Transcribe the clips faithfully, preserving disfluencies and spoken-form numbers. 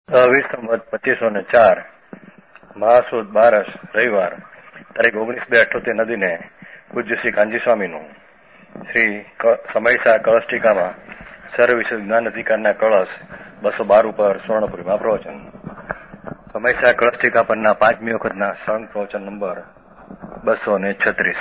વીસ સંવત પચીસો ને ચાર મહાસુદ બારસ રવિવાર તારીખ ઓગણીસ બે અઠ્યોતેર નદીને પૂજ્ય શ્રી કાંજી સ્વામીનું શ્રી સમયસા કળશ ટીકામાં સર્વ વિશે જ્ઞાન અધિકારના કળશ બસો બાર ઉપર સ્વર્ણપુરીમાં પ્રવચન. સમયસા કળશ ટીકા પરના પાંચમી વખતના સંઘ પ્રવચન નંબર બસો ને છત્રીસ.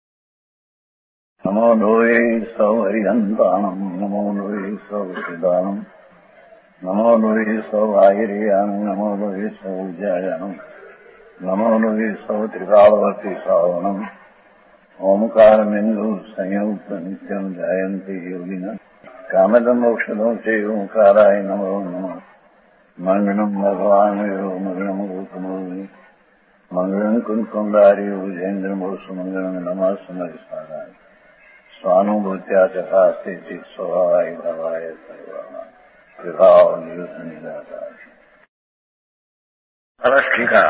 નમો લોહે સૌ હરિહંતાણમ નમો લોહે સૌ સિદાનમ નમો લોહે સૌ આયર્યાણમ નમો લોહે સૌ ઉજાયાણમ નમો લોહે સૌ ત્રિકાળવતી શ્રાવણમ ઓમકાર બિંદુ સંયુક્ત નિત્યમ જાયંતિ યોગિના કામદમ મોક્ષદો છે ઓંકારાય નમો નમઃ. મંગળમ ભગવાન મંગળમ ગૌતમોની મંગળમ કુંકુંડારી ભુજેન્દ્ર મોક્ષ મંગળમ નમઃ સમરિસારાય સ્વાનુભૂત્યા ચકાસ્તે ચિત સ્વભાવાય ભવાય સર્વાના વિભાવ નિયુદ્ધ નિરાકાર. કળશ ટીકા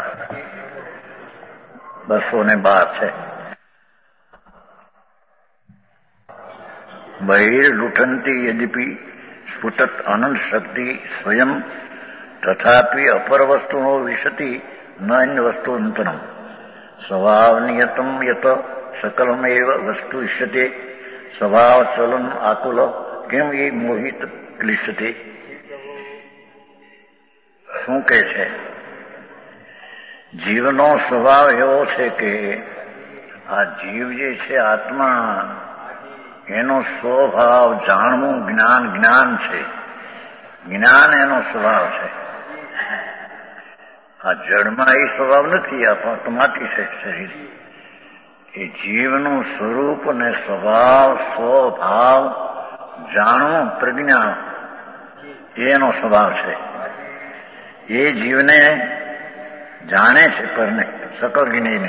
બસો ને બાર છે. બહિર લુઠંતી યદ્યપિ સ્ફુટત અનંત શક્તિ સ્વયં તથાપી અપર વસ્તુનો વિશતિ ન અન્ય વસ્તુંતરમ સ્વભાવ નિયતમ યત સકલમેવ વસ્તુ ઇષ્યતે સ્વભાવ ચલન આકુલ કેમ એ મોહિત ક્લિષ્યતે. શું કહે છે? જીવનો સ્વભાવ એવો છે કે આ જીવ જે છે આત્મા એનો સ્વભાવ જાણવું જ્ઞાન જ્ઞાન છે. જ્ઞાન એનો સ્વભાવ છે. આ જળમાં એ સ્વભાવ નથી, આ પંચમાંથી છે શરીર. એ જીવનું સ્વરૂપ અને સ્વભાવ સ્વભાવ જાણવું પ્રજ્ઞા એનો સ્વભાવ છે. એ જીવને જાણે છે પરને સકલ જ્ઞાનીને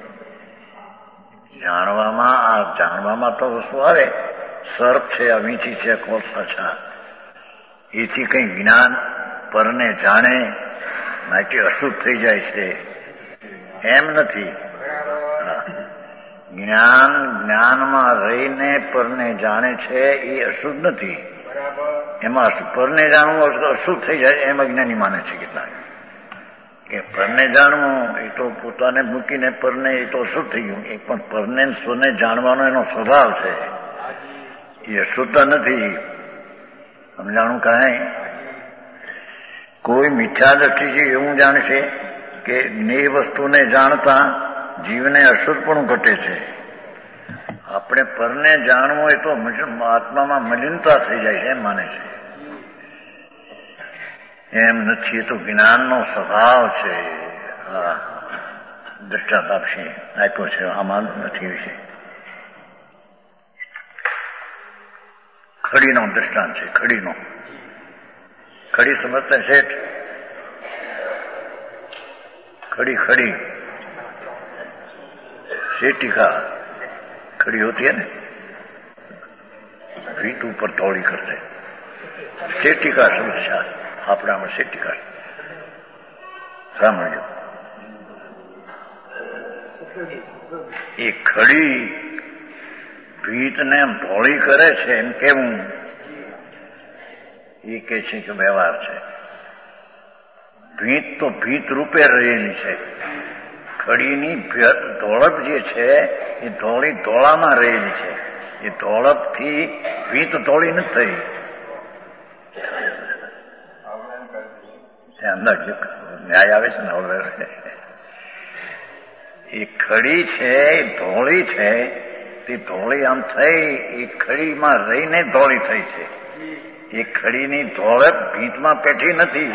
જાણવામાં. આ જાણવામાં તો વસ્તુ આવે સર્પ છે, આ વીંછી છે, કોલસા છે, એથી કઈ જ્ઞાન પરને જાણે માટે અશુદ્ધ થઈ જાય છે એમ નથી. જ્ઞાન જ્ઞાનમાં રહીને પરને જાણે છે એ અશુદ્ધ નથી. એમાં પરને જાણવું અશુદ્ધ થઈ જાય એમ અજ્ઞાની માને છે કેટલાક. કે પરને જાણવું એ તો પોતાને મૂકીને પરને એ તો અશુદ્ધ થઈ ગયું. એ પણ પરને સ્વને જાણવાનો એનો સ્વભાવ છે, એ અશુદ્ધ નથી. સમજાણું કાંઈ? કોઈ મિથ્યા દ્રષ્ટિથી એવું જાણશે કે એ વસ્તુને જાણતા જીવને અશુદ્ધ પણ ઘટે છે. આપણે પરને જાણવું એ તો આત્મામાં મલિનતા થઈ જાય છે એમ માને છે. એમ નથી, એ તો જ્ઞાનનો સ્વભાવ છે. હા, દ્રષ્ટાંત આપશે આપ્યો છે, આમાં નથી વિશે. ખડીનો દ્રષ્ટાંત છે. ખડીનો खड़ी समझते हैं सेठ? खड़ी खड़ी सेटिका खड़ी होती है ना, भीत ऊपर दौड़ी करते. सेटिका समस्या આપણામાં સેટિકા સાંભળજો. એ ખડી ભીતને એમ ધોળી કરે છે એમ કેવું? એ કે છે કે વ્યવહાર છે. ભીત તો ભીત રૂપે રહેલી છે. ખડીની ધોળપ જે છે એ ધોળી ધોળામાં રહેલી છે. એ ધોળપથી ભીત ધોળી નથી થઈ. અંદાજ ન્યાય આવે છે ને હવે. એ ખડી છે એ ધોળી છે, તે ધોળી આમ થઈ એ ખડીમાં રહીને ધોળી થઈ છે. એ ખડીની ધોળપ ભીતમાં પેઠી નથી.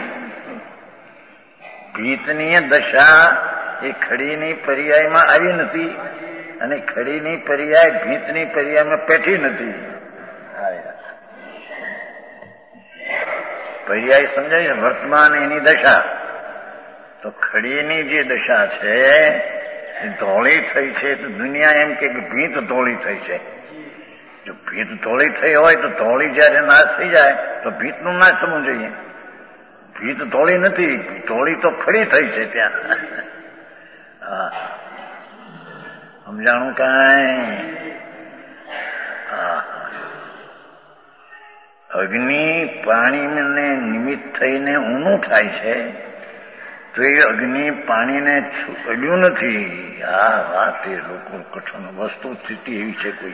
ભીતની દશા એ ખડીની પર્યાયમાં આવી નથી અને ખડીની પર્યાય ભીતની પર્યાયમાં પેઠી નથી. પર્યાય સમજાય છે, વર્તમાન એની દશા. તો ખડીની જે દશા છે એ ધોળી થઈ છે તો દુનિયા એમ કે ભીત ધોળી થઈ છે. જો ભીત ધોળી થઈ હોય તો ધોળી જયારે નાશ થઈ જાય તો ભીતનું નાશ થવું જોઈએ. ભીત ધોળી નથી, ધોળી તો ખડી થઈ છે ત્યાં. હા, સમજાણું કાંઈ? હા, અગ્નિ પાણીને નિમિત્ત થઈને ઊનું થાય છે, તો એ અગ્નિ પાણીને અડ્યું નથી. આ વાત એ લોકો કઠણ વસ્તુ સ્થિતિ એવી છે. કોઈ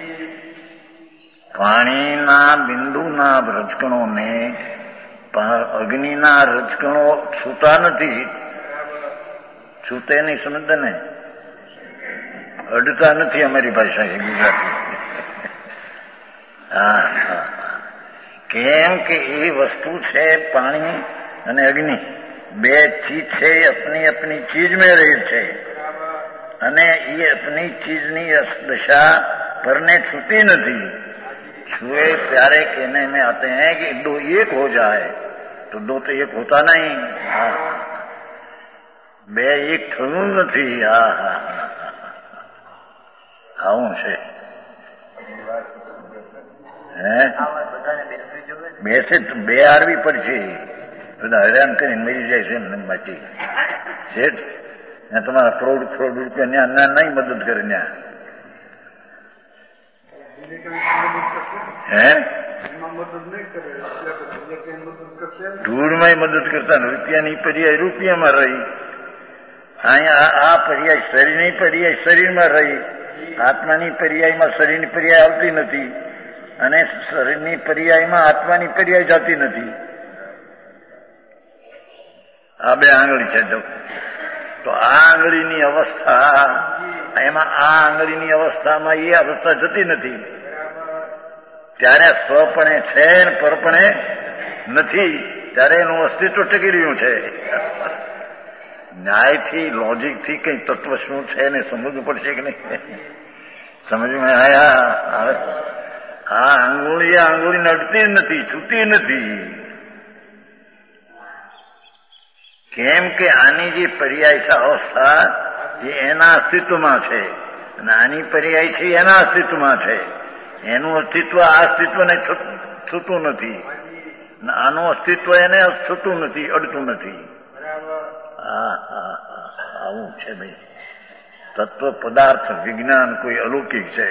પાણીના બિંદુના રજકણોને અગ્નિના રજકણો છૂતા નથી. છૂતે નહીં, સમજ ને, અડતા નથી. અમારી ભાષા છે ગુજરાતી. હા હા કેમ કે એ વસ્તુ છે પાણી અને અગ્નિ બે ચીજ છે, अपनी अपनी चीज में રહે છે અને એ अपनी ચીજની દશા પરને છૂતી નથી. छुए प्यारे कहने में आते हैं कि दो एक हो जाए, तो दो तो एक होता नहीं. બે એક થયું નથી. હા હા આવું છે. હે બેસે બે આરવી પડશે. બધા હેરાન કરીને મરી જાય છે એમને માટી શેઠ. ત્યાં તમારા કરોડ કરોડ રૂપિયા ત્યાં ના નહીં મદદ કરે. ત્યાં હે ધૂળમાં મદદ કરતા રૂપિયાની પર્યાય રૂપિયામાં રહી. અહીંયા આ પર્યાય શરીરની પર્યાય શરીરમાં રહી. આત્માની પર્યાયમાં શરીરની પર્યાય આવતી નથી અને શરીરની પર્યાયમાં આત્માની પર્યાય જતી નથી. આ બે આંગળી છે. તો આ આંગળીની અવસ્થા, એમાં આ આંગળીની અવસ્થામાં એ અવસ્થા જતી નથી. ત્યારે સ્વપણે છે ને પરપણે નથી. ત્યારે એનું અસ્તિત્વ ટકી રહ્યું છે. ન્યાયથી, લોજિકથી કઈ તત્વ શું છે ને સમજવું પડશે કે નહીં? સમજમાં આયા? આ આંગુળી આંગુળી નડતી નથી, છૂતી નથી. કેમ કે આની જે પર્યાય છે અવસ્થા એ એના અસ્તિત્વમાં છે અને આની પર્યાય છે એના અસ્તિત્વમાં છે. એનું અસ્તિત્વ આ અસ્તિત્વને છૂતું નથી. આનું અસ્તિત્વ એને છૂતું નથી, અડતું નથી. હા હા આવું છે ભાઈ. તત્વ પદાર્થ વિજ્ઞાન કોઈ અલૌકિક છે.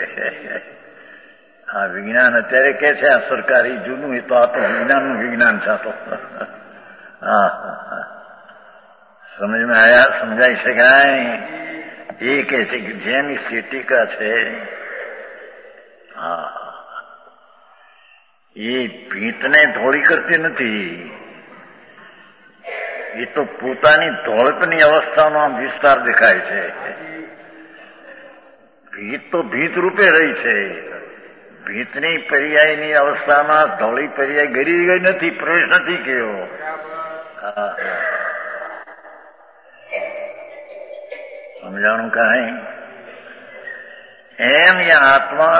આ વિજ્ઞાન અત્યારે કે છે આ સરકારી જૂનું, એ તો આ તો વિજ્ઞાનનું વિજ્ઞાન છે. આ તો હા હા સમજમાં આયા? સમજાઈ શકાય? એ કે છે કે જેની સ્થિતિકા છે હા એ ભીતને ધોળી કરતી નથી. એ તો પોતાની ધોળપની અવસ્થાનો આમ વિસ્તાર દેખાય છે. ભીત તો ભીત રૂપે રહી છે. ભીતની પર્યાયની અવસ્થામાં ધોળી પર્યાય ગરી ગઈ નથી, પ્રવેશ નથી કયો. હા સમજાણું કાંઈ? એમ યા આત્મા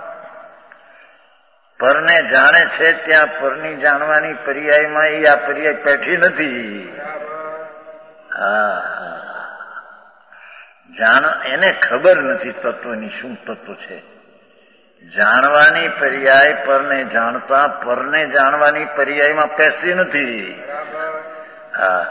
પરને જાણે છે ત્યાં પરની જાણવાની પર્યાયમાં એ આ પર્યાય પેઠી નથી. હા જાણ એને ખબર નથી તત્વની શું તત્વ છે. જાણવાની પર્યાય પરને જાણતા પરને જાણવાની પર્યાયમાં પેસી નથી. હા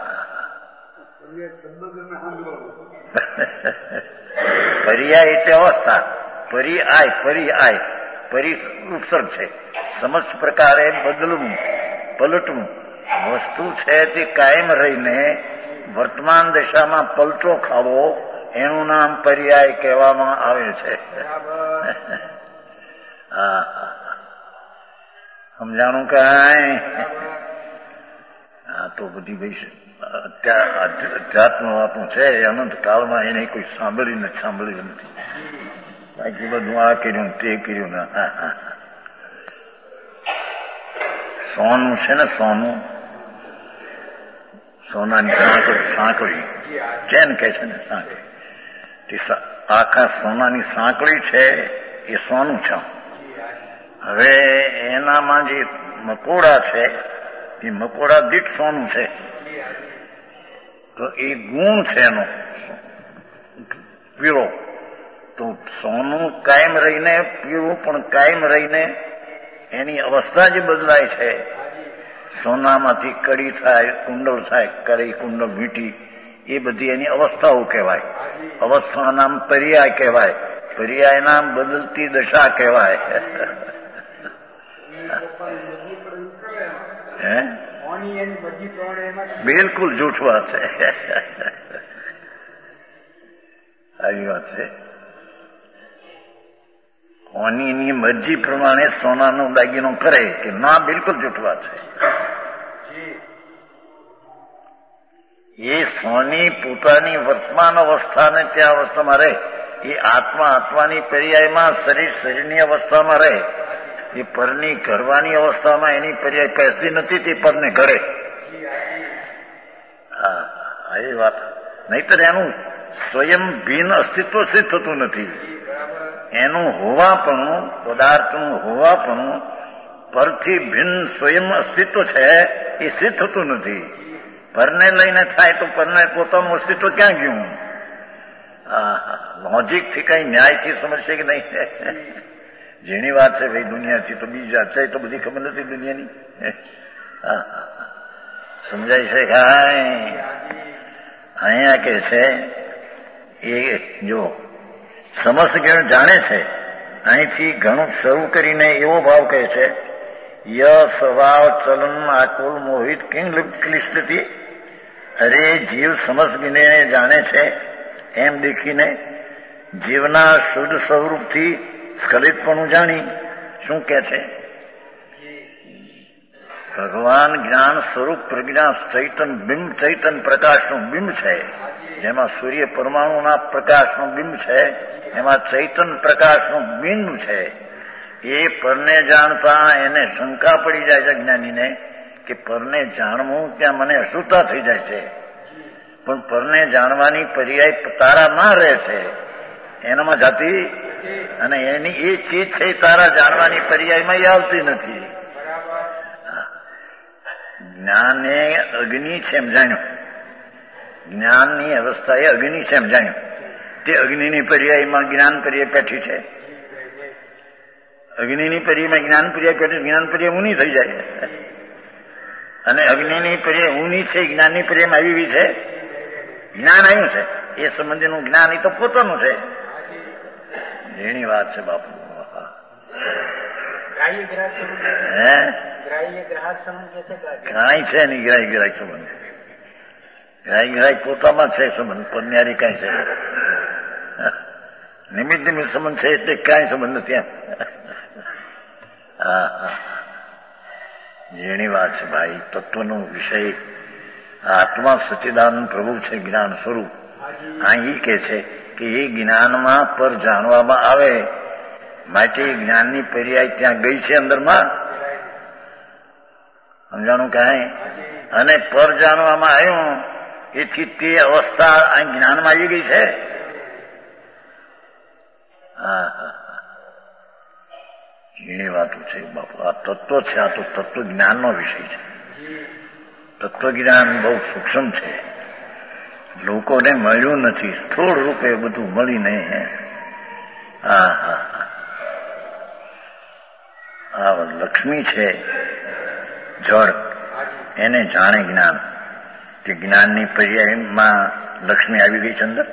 પર્યાય એટલે અવસ્થા. પરી આય પરી આય પરી ઉપસર્ગ છે. સમજ પ્રકારે બદલવું, પલટવું. વસ્તુ છે તે કાયમ રહીને વર્તમાન દશામાં પલટો ખાવો, એનું નામ પર્યાય કહેવામાં આવે છે. હા સમજાણું કાંઈ? હા તો બધી ભાઈ અધ્યાત્મ વાતો છે. અનંત કાળમાં એને કોઈ સાંભળી નથી, સાંભળ્યું નથી. બાકી બધું આ કર્યું તે કર્યું. હા હા સોનું છે ને, સોનું સોનાની સાંકળી સાંકળી ચેન કહે છે ને, સાંકળી. આખા સોનાની સાંકળી છે એ સોનું છે. હવે એનામાં જે મકોડા છે એ મકોડા દીઠ સોનું છે. તો એ ગુણ છે એનો પીળો. તો સોનું કાયમ રહીને પીળું પણ કાયમ રહીને એની અવસ્થા જે બદલાય છે. સોનામાંથી કડી થાય, કુંડળ થાય, કડી કુંડળ વીંટી, એ બધી એની અવસ્થાઓ કહેવાય. અવસ્થા નામ પર્યાય કહેવાય. પર્યાય નામ બદલતી દશા કહેવાય. હે બિલકુલ જૂઠ વાત છે. આવી વાત છે. કોની મરજી પ્રમાણે સોનાનો દાગીનો કરે કે ના, બિલકુલ જૂઠ વાત છે. એ સોની પોતાની વર્તમાન અવસ્થાને ત્યાં અવસ્થામાં રહે, એ આત્મા આત્માની પર્યાયમાં, શરીર શરીરની અવસ્થામાં રહે. એ પરની ઘરવાની અવસ્થામાં એની પર્યાય પેસતી નથી, તે પરને ઘરે. હા, એ વાત. નહીતર એનું સ્વયં ભિન્ન અસ્તિત્વ સિદ્ધ થતું નથી. એનું હોવાપણું, પદાર્થનું હોવાપણું પરથી ભિન્ન સ્વયં અસ્તિત્વ છે એ સિદ્ધ થતું નથી. પરને લઈને થાય તો પરને પોતાનું અસ્તિત્વ ક્યાં ગયું? લોજિકથી કઈ ન્યાયથી સમજશે કે નહીં? જેની વાત છે ભાઈ, દુનિયાથી તો બીજા છે તો બધી ખબર નથી દુનિયાની. સમજાય છે કાંઈ? અહીંયા કે છે એ જો સમસ્ત જ્ઞાન જાણે છે, અહીંથી ઘણું શરૂ કરીને એવો ભાવ કહે છે, ય સ્વભાવ ચલન આકુલ મોહિત કિંગ ક્લિષ્ટથી. અરે જીવ સમસ્ત જ્ઞાને જાણે છે એમ દેખીને જીવના શુદ્ધ સ્વરૂપથી સ્ખલિતપણું જાણી શું કે છે? ભગવાન જ્ઞાન સ્વરૂપ પ્રજ્ઞા ચૈતન બિંબ, ચૈતન પ્રકાશનું બિંબ છે. જેમાં સૂર્ય પરમાણુના પ્રકાશનું બિંબ છે, એમાં ચૈતન પ્રકાશનું બિંબ છે. એ પરને જાણતા એને શંકા પડી જાય છે જ્ઞાનીને કે પરને જાણવું ત્યાં મને અશુદ્ધતા થઈ જાય છે. પણ પરને જાણવાની પર્યાય તારા ના રહે છે એનામાં જાતિ, અને એની એ ચીજ છે તારા જાણવાની પર્યાયમાં એ આવતી નથી. જ્ઞાને અગ્નિ છે એમ જાણ્યું, જ્ઞાનની અવસ્થા એ અગ્નિ છે એમ જાણ્યું. તે અગ્નિની પર્યાયમાં જ્ઞાન પર્યાય પેઠી છે. અગ્નિની પર્યાયમાં જ્ઞાન પર્યાય પેઠી, જ્ઞાન પર્યાય ઊની થઈ જાય. અને અગ્નિની પર્યાય ઊની છે, જ્ઞાનની પર્યાયમાં આવી છે. જ્ઞાન આવ્યું છે એ સંબંધીનું જ્ઞાન એ તો પોતાનું છે. જેની વાત છે બાપુ. હે કાંઈ છે નહીં ગ્રાહ્ય ગ્રાહક સંબંધ. ગ્રાહ્ય ગ્રાહક પોતામાં છે સંબંધ, પન્યારી કાંઈ છે નિમિત્ત નિમિત્ત સંબંધ છે એટલે કાંઈ સંબંધ નથી એમ. હા હા, જેની વાત છે ભાઈ. તત્વનો વિષય આત્મા સચ્ચિદાનંદ પ્રભુ છે, જ્ઞાન સ્વરૂપ. અહીં કે છે કે એ જ્ઞાનમાં પર જાણવામાં આવે માટે જ્ઞાનની પર્યાય ત્યાં ગઈ છે અંદરમાં. સમજાણું કાંઈ? અને પર જાણવામાં આવ્યું એથી તે અવસ્થા અહીં જ્ઞાનમાં આવી ગઈ છે. હા હા, એની વાતો છે બાપુ. આ તત્વ છે, આ તો તત્વ જ્ઞાનનો વિષય છે. તત્વજ્ઞાન બહુ સૂક્ષ્મ છે, લોકોને મળ્યું નથી. સ્થૂળ રૂપે બધું મળીને. હા હા, આ લક્ષ્મી છે જળ, એને જાણે જ્ઞાન. તે જ્ઞાનની પર્યાયમાં લક્ષ્મી આવી ગઈ છે અંદર,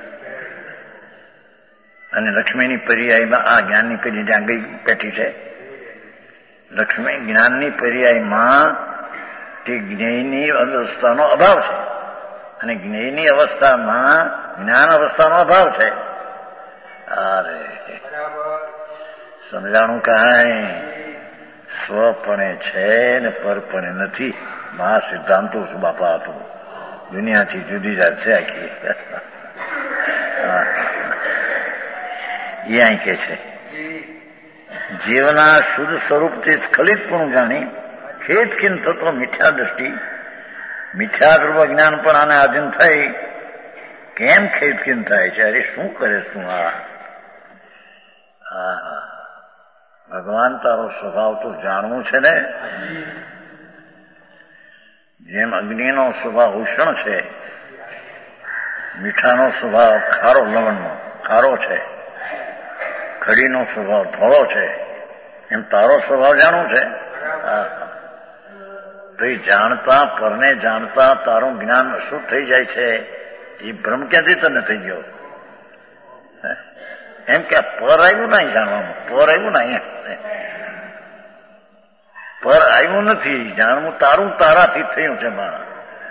અને લક્ષ્મીની પર્યાયમાં આ જ્ઞાનની પર્યાય જ્યાં ગઈ પેઠી છે. લક્ષ્મી જ્ઞાનની પર્યાયમાં તે જ્ઞેયની અવસ્થાનો અભાવ છે, અને જ્ઞેયની અવસ્થામાં જ્ઞાન અવસ્થાનો અભાવ છે. અરે સમજાણું કાંઈ? સ્વપણે છે ને પરપણે નથી. મહા સિદ્ધાંતો શું બાપા હતું, દુનિયાથી જુદી જાત છે આખી. એ અહીં કે છે જીવના શુદ્ધ સ્વરૂપથી સ્ખલિતપણું જાણી ખેદખીન થતો મિથ્યા દ્રષ્ટિ, મિથ્યા ધ્રુવ જ્ઞાન પણ આને આધીન થઈ. કેમ ખેદખીન થાય છે? અરે શું કરે તું? આ હા, ભગવાન તારો સ્વભાવ તો જાણવું છે ને. જેમ અગ્નિનો સ્વભાવ ઉષ્ણ છે, મીઠાનો સ્વભાવ ખારો લવણનો ખારો છે, ખડીનો સ્વભાવ ધોળો છે, એમ તારો સ્વભાવ જાણવું છે. તો એ જાણતા, પરને જાણતા તારું જ્ઞાન અશુદ્ધ થઈ જાય છે. એ ભ્રમ ક્યાંથી તને થઈ ગયો? એમ કે પર આવ્યું નહીં જાણવામાં, પર આવ્યું નહીં. પર આવ્યું નથી. જાણવું તારું તારાથી થયું છે મારા.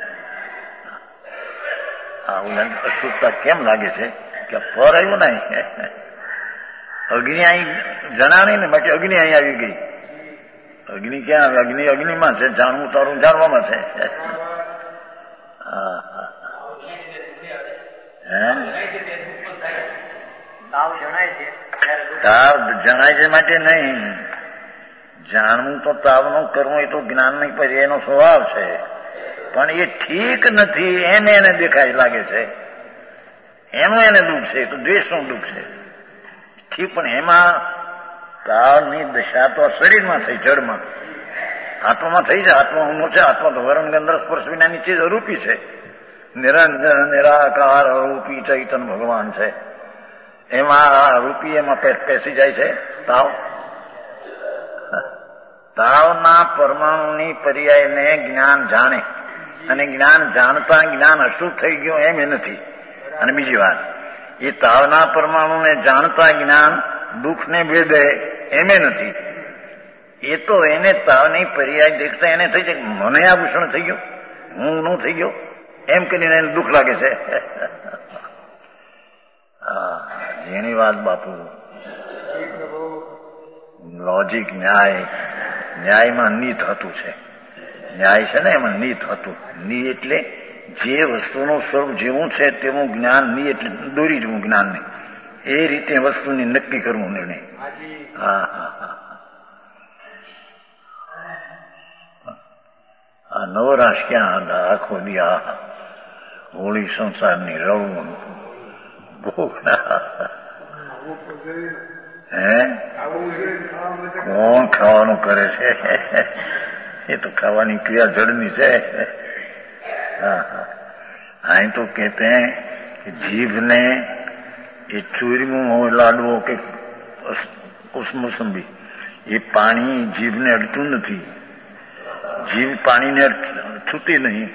આ અશુદ્ધતા કેમ લાગે છે કે પર આવ્યું નહીં. અગ્નિ અહીં જણાણી ને બાકી અગ્નિ અહીં આવી ગઈ. અગ્નિ ક્યાં આવે? અગ્નિ અગ્નિમાં છે, જાણવું તારું જાણવામાં છે. હા હા હે તાવ જણાય છે માટે નહીં. જાણવું તો તાવનું કરવું એ તો જ્ઞાનની પછી એનો સ્વભાવ છે. પણ એ ઠીક નથી એમ એને દેખાય લાગે છે. એનું એને દુઃખ છે, તો દ્વેષનું દુઃખ છે. ઠીક, પણ એમાં તાવની દશા તો શરીરમાં થઈ, જડમાં. આત્મામાં થઈ જાય. આત્મા ઊંઘો છે. આત્મા તો વરણ ગંધર સ્પર્શ વિનાની ચીજ અરૂપી છે. નિરંજન નિરાકાર અરૂપી ચૈતન ભગવાન છે. એમાં રૂપી એમાં પેસી જાય છે તાવ. તાવના પરમાણુની પર્યાયને જ્ઞાન જાણે, અને જ્ઞાન જાણતા જ્ઞાન અશુદ્ધ થઈ ગયું એમ એ નથી. અને બીજી વાત, એ તાવના પરમાણુને જાણતા જ્ઞાન દુઃખને ભેદે એમ નથી. એ તો એને તાવની પર્યાય દેખતા એને થઈ જાય મને આભૂષણ થઈ ગયો, હું નું થઈ ગયો એમ કરીને એને દુઃખ લાગે છે. હા, એની વાત બાપુ. લોજિક, ન્યાય, ન્યાયમાં નીત હતું છે. ન્યાય છે ને એમાં નીત હતું. ની એટલે જે વસ્તુનું સ્વરૂપ જેવું છે તેવું જ્ઞાન. ની એટલે દોરી જવું જ્ઞાનને. એ રીતે વસ્તુની નક્કી કરવું નિર્ણય. હા હા હા આ નવરાશ ક્યાં આખો દી આ હોળી સંસારની રવું બહુ. હે કોણ ખાવાનું કરે છે? એ તો ખાવાની ક્રિયા જડની છે. હા હા અહીં તો કહેતે કે જીભને એ ચૂરમું હોય લાડવો કે મોસંબી, એ પાણી જીભને અડતું નથી. જીભ પાણીને છૂતી નહીં.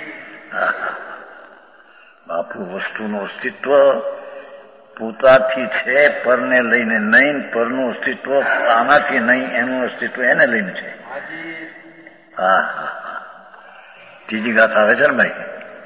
બાપુ, વસ્તુનું અસ્તિત્વ પોતાથી છે, પરને લઈને નહીં. પરનું અસ્તિત્વ આનાથી નહીં, એનું અસ્તિત્વ એને લઈને છે. હા હા હા ત્રીજી ગાથ આવે છે ને ભાઈ?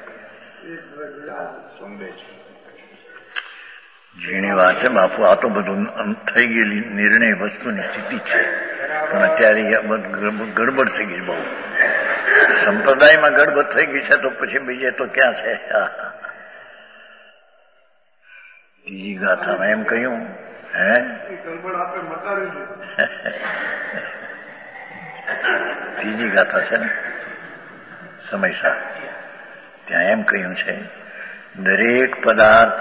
ઝીણી વાત છે બાપુ. આ તો બધું થઈ ગયેલી નિર્ણય વસ્તુની સ્થિતિ છે, પણ અત્યારે ગડબડ થઈ ગઈ બહુ. સંપ્રદાયમાં ગડબડ થઈ ગઈ છે તો પછી બીજે તો ક્યાં છે? ત્રીજી ગાથામાં એમ કહ્યું હે ત્રીજી ગાથા છે ને સમયસા, ત્યાં એમ કહ્યું છે દરેક પદાર્થ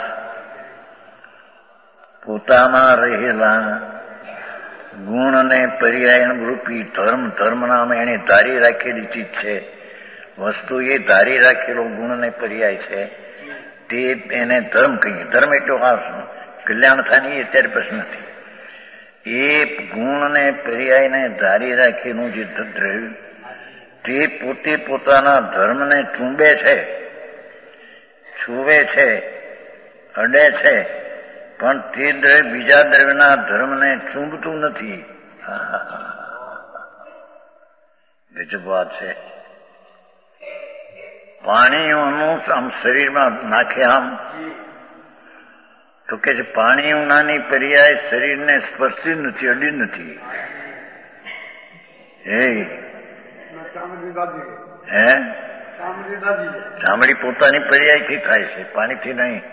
પોતામાં રહેલા ગુણ અને પર્યાય રૂપી ધર્મ, ધર્મ નામ એને ધારી રાખેલી ચીજ છે. વસ્તુ એ ધારી રાખેલો ગુણ અને પર્યાય છે, તે એને ધર્મ કહીએ. ધર્મ એટલો આ કલ્યાણ થાય નહીં અત્યારે પ્રશ્ન નથી. એ ગુણ અને પર્યાયને ધારી રાખેલું જે દ્રવ્ય, તે પોતે પોતાના ધર્મને ચૂંબે છે, છુવે છે, અડે છે, પણ તે દ્રવ્ય બીજા દ્રવ્યના ધર્મને ચૂંબતું નથી. ગજબ વાત છે. પાણીઓનું આમ શરીરમાં નાખે આમ તો કે છે પાણીઓનાની પર્યાય શરીરને સ્પર્શી નથી, અડી નથી. હે હે ચામડી પોતાની પર્યાયથી થાય છે, પાણીથી નહીં.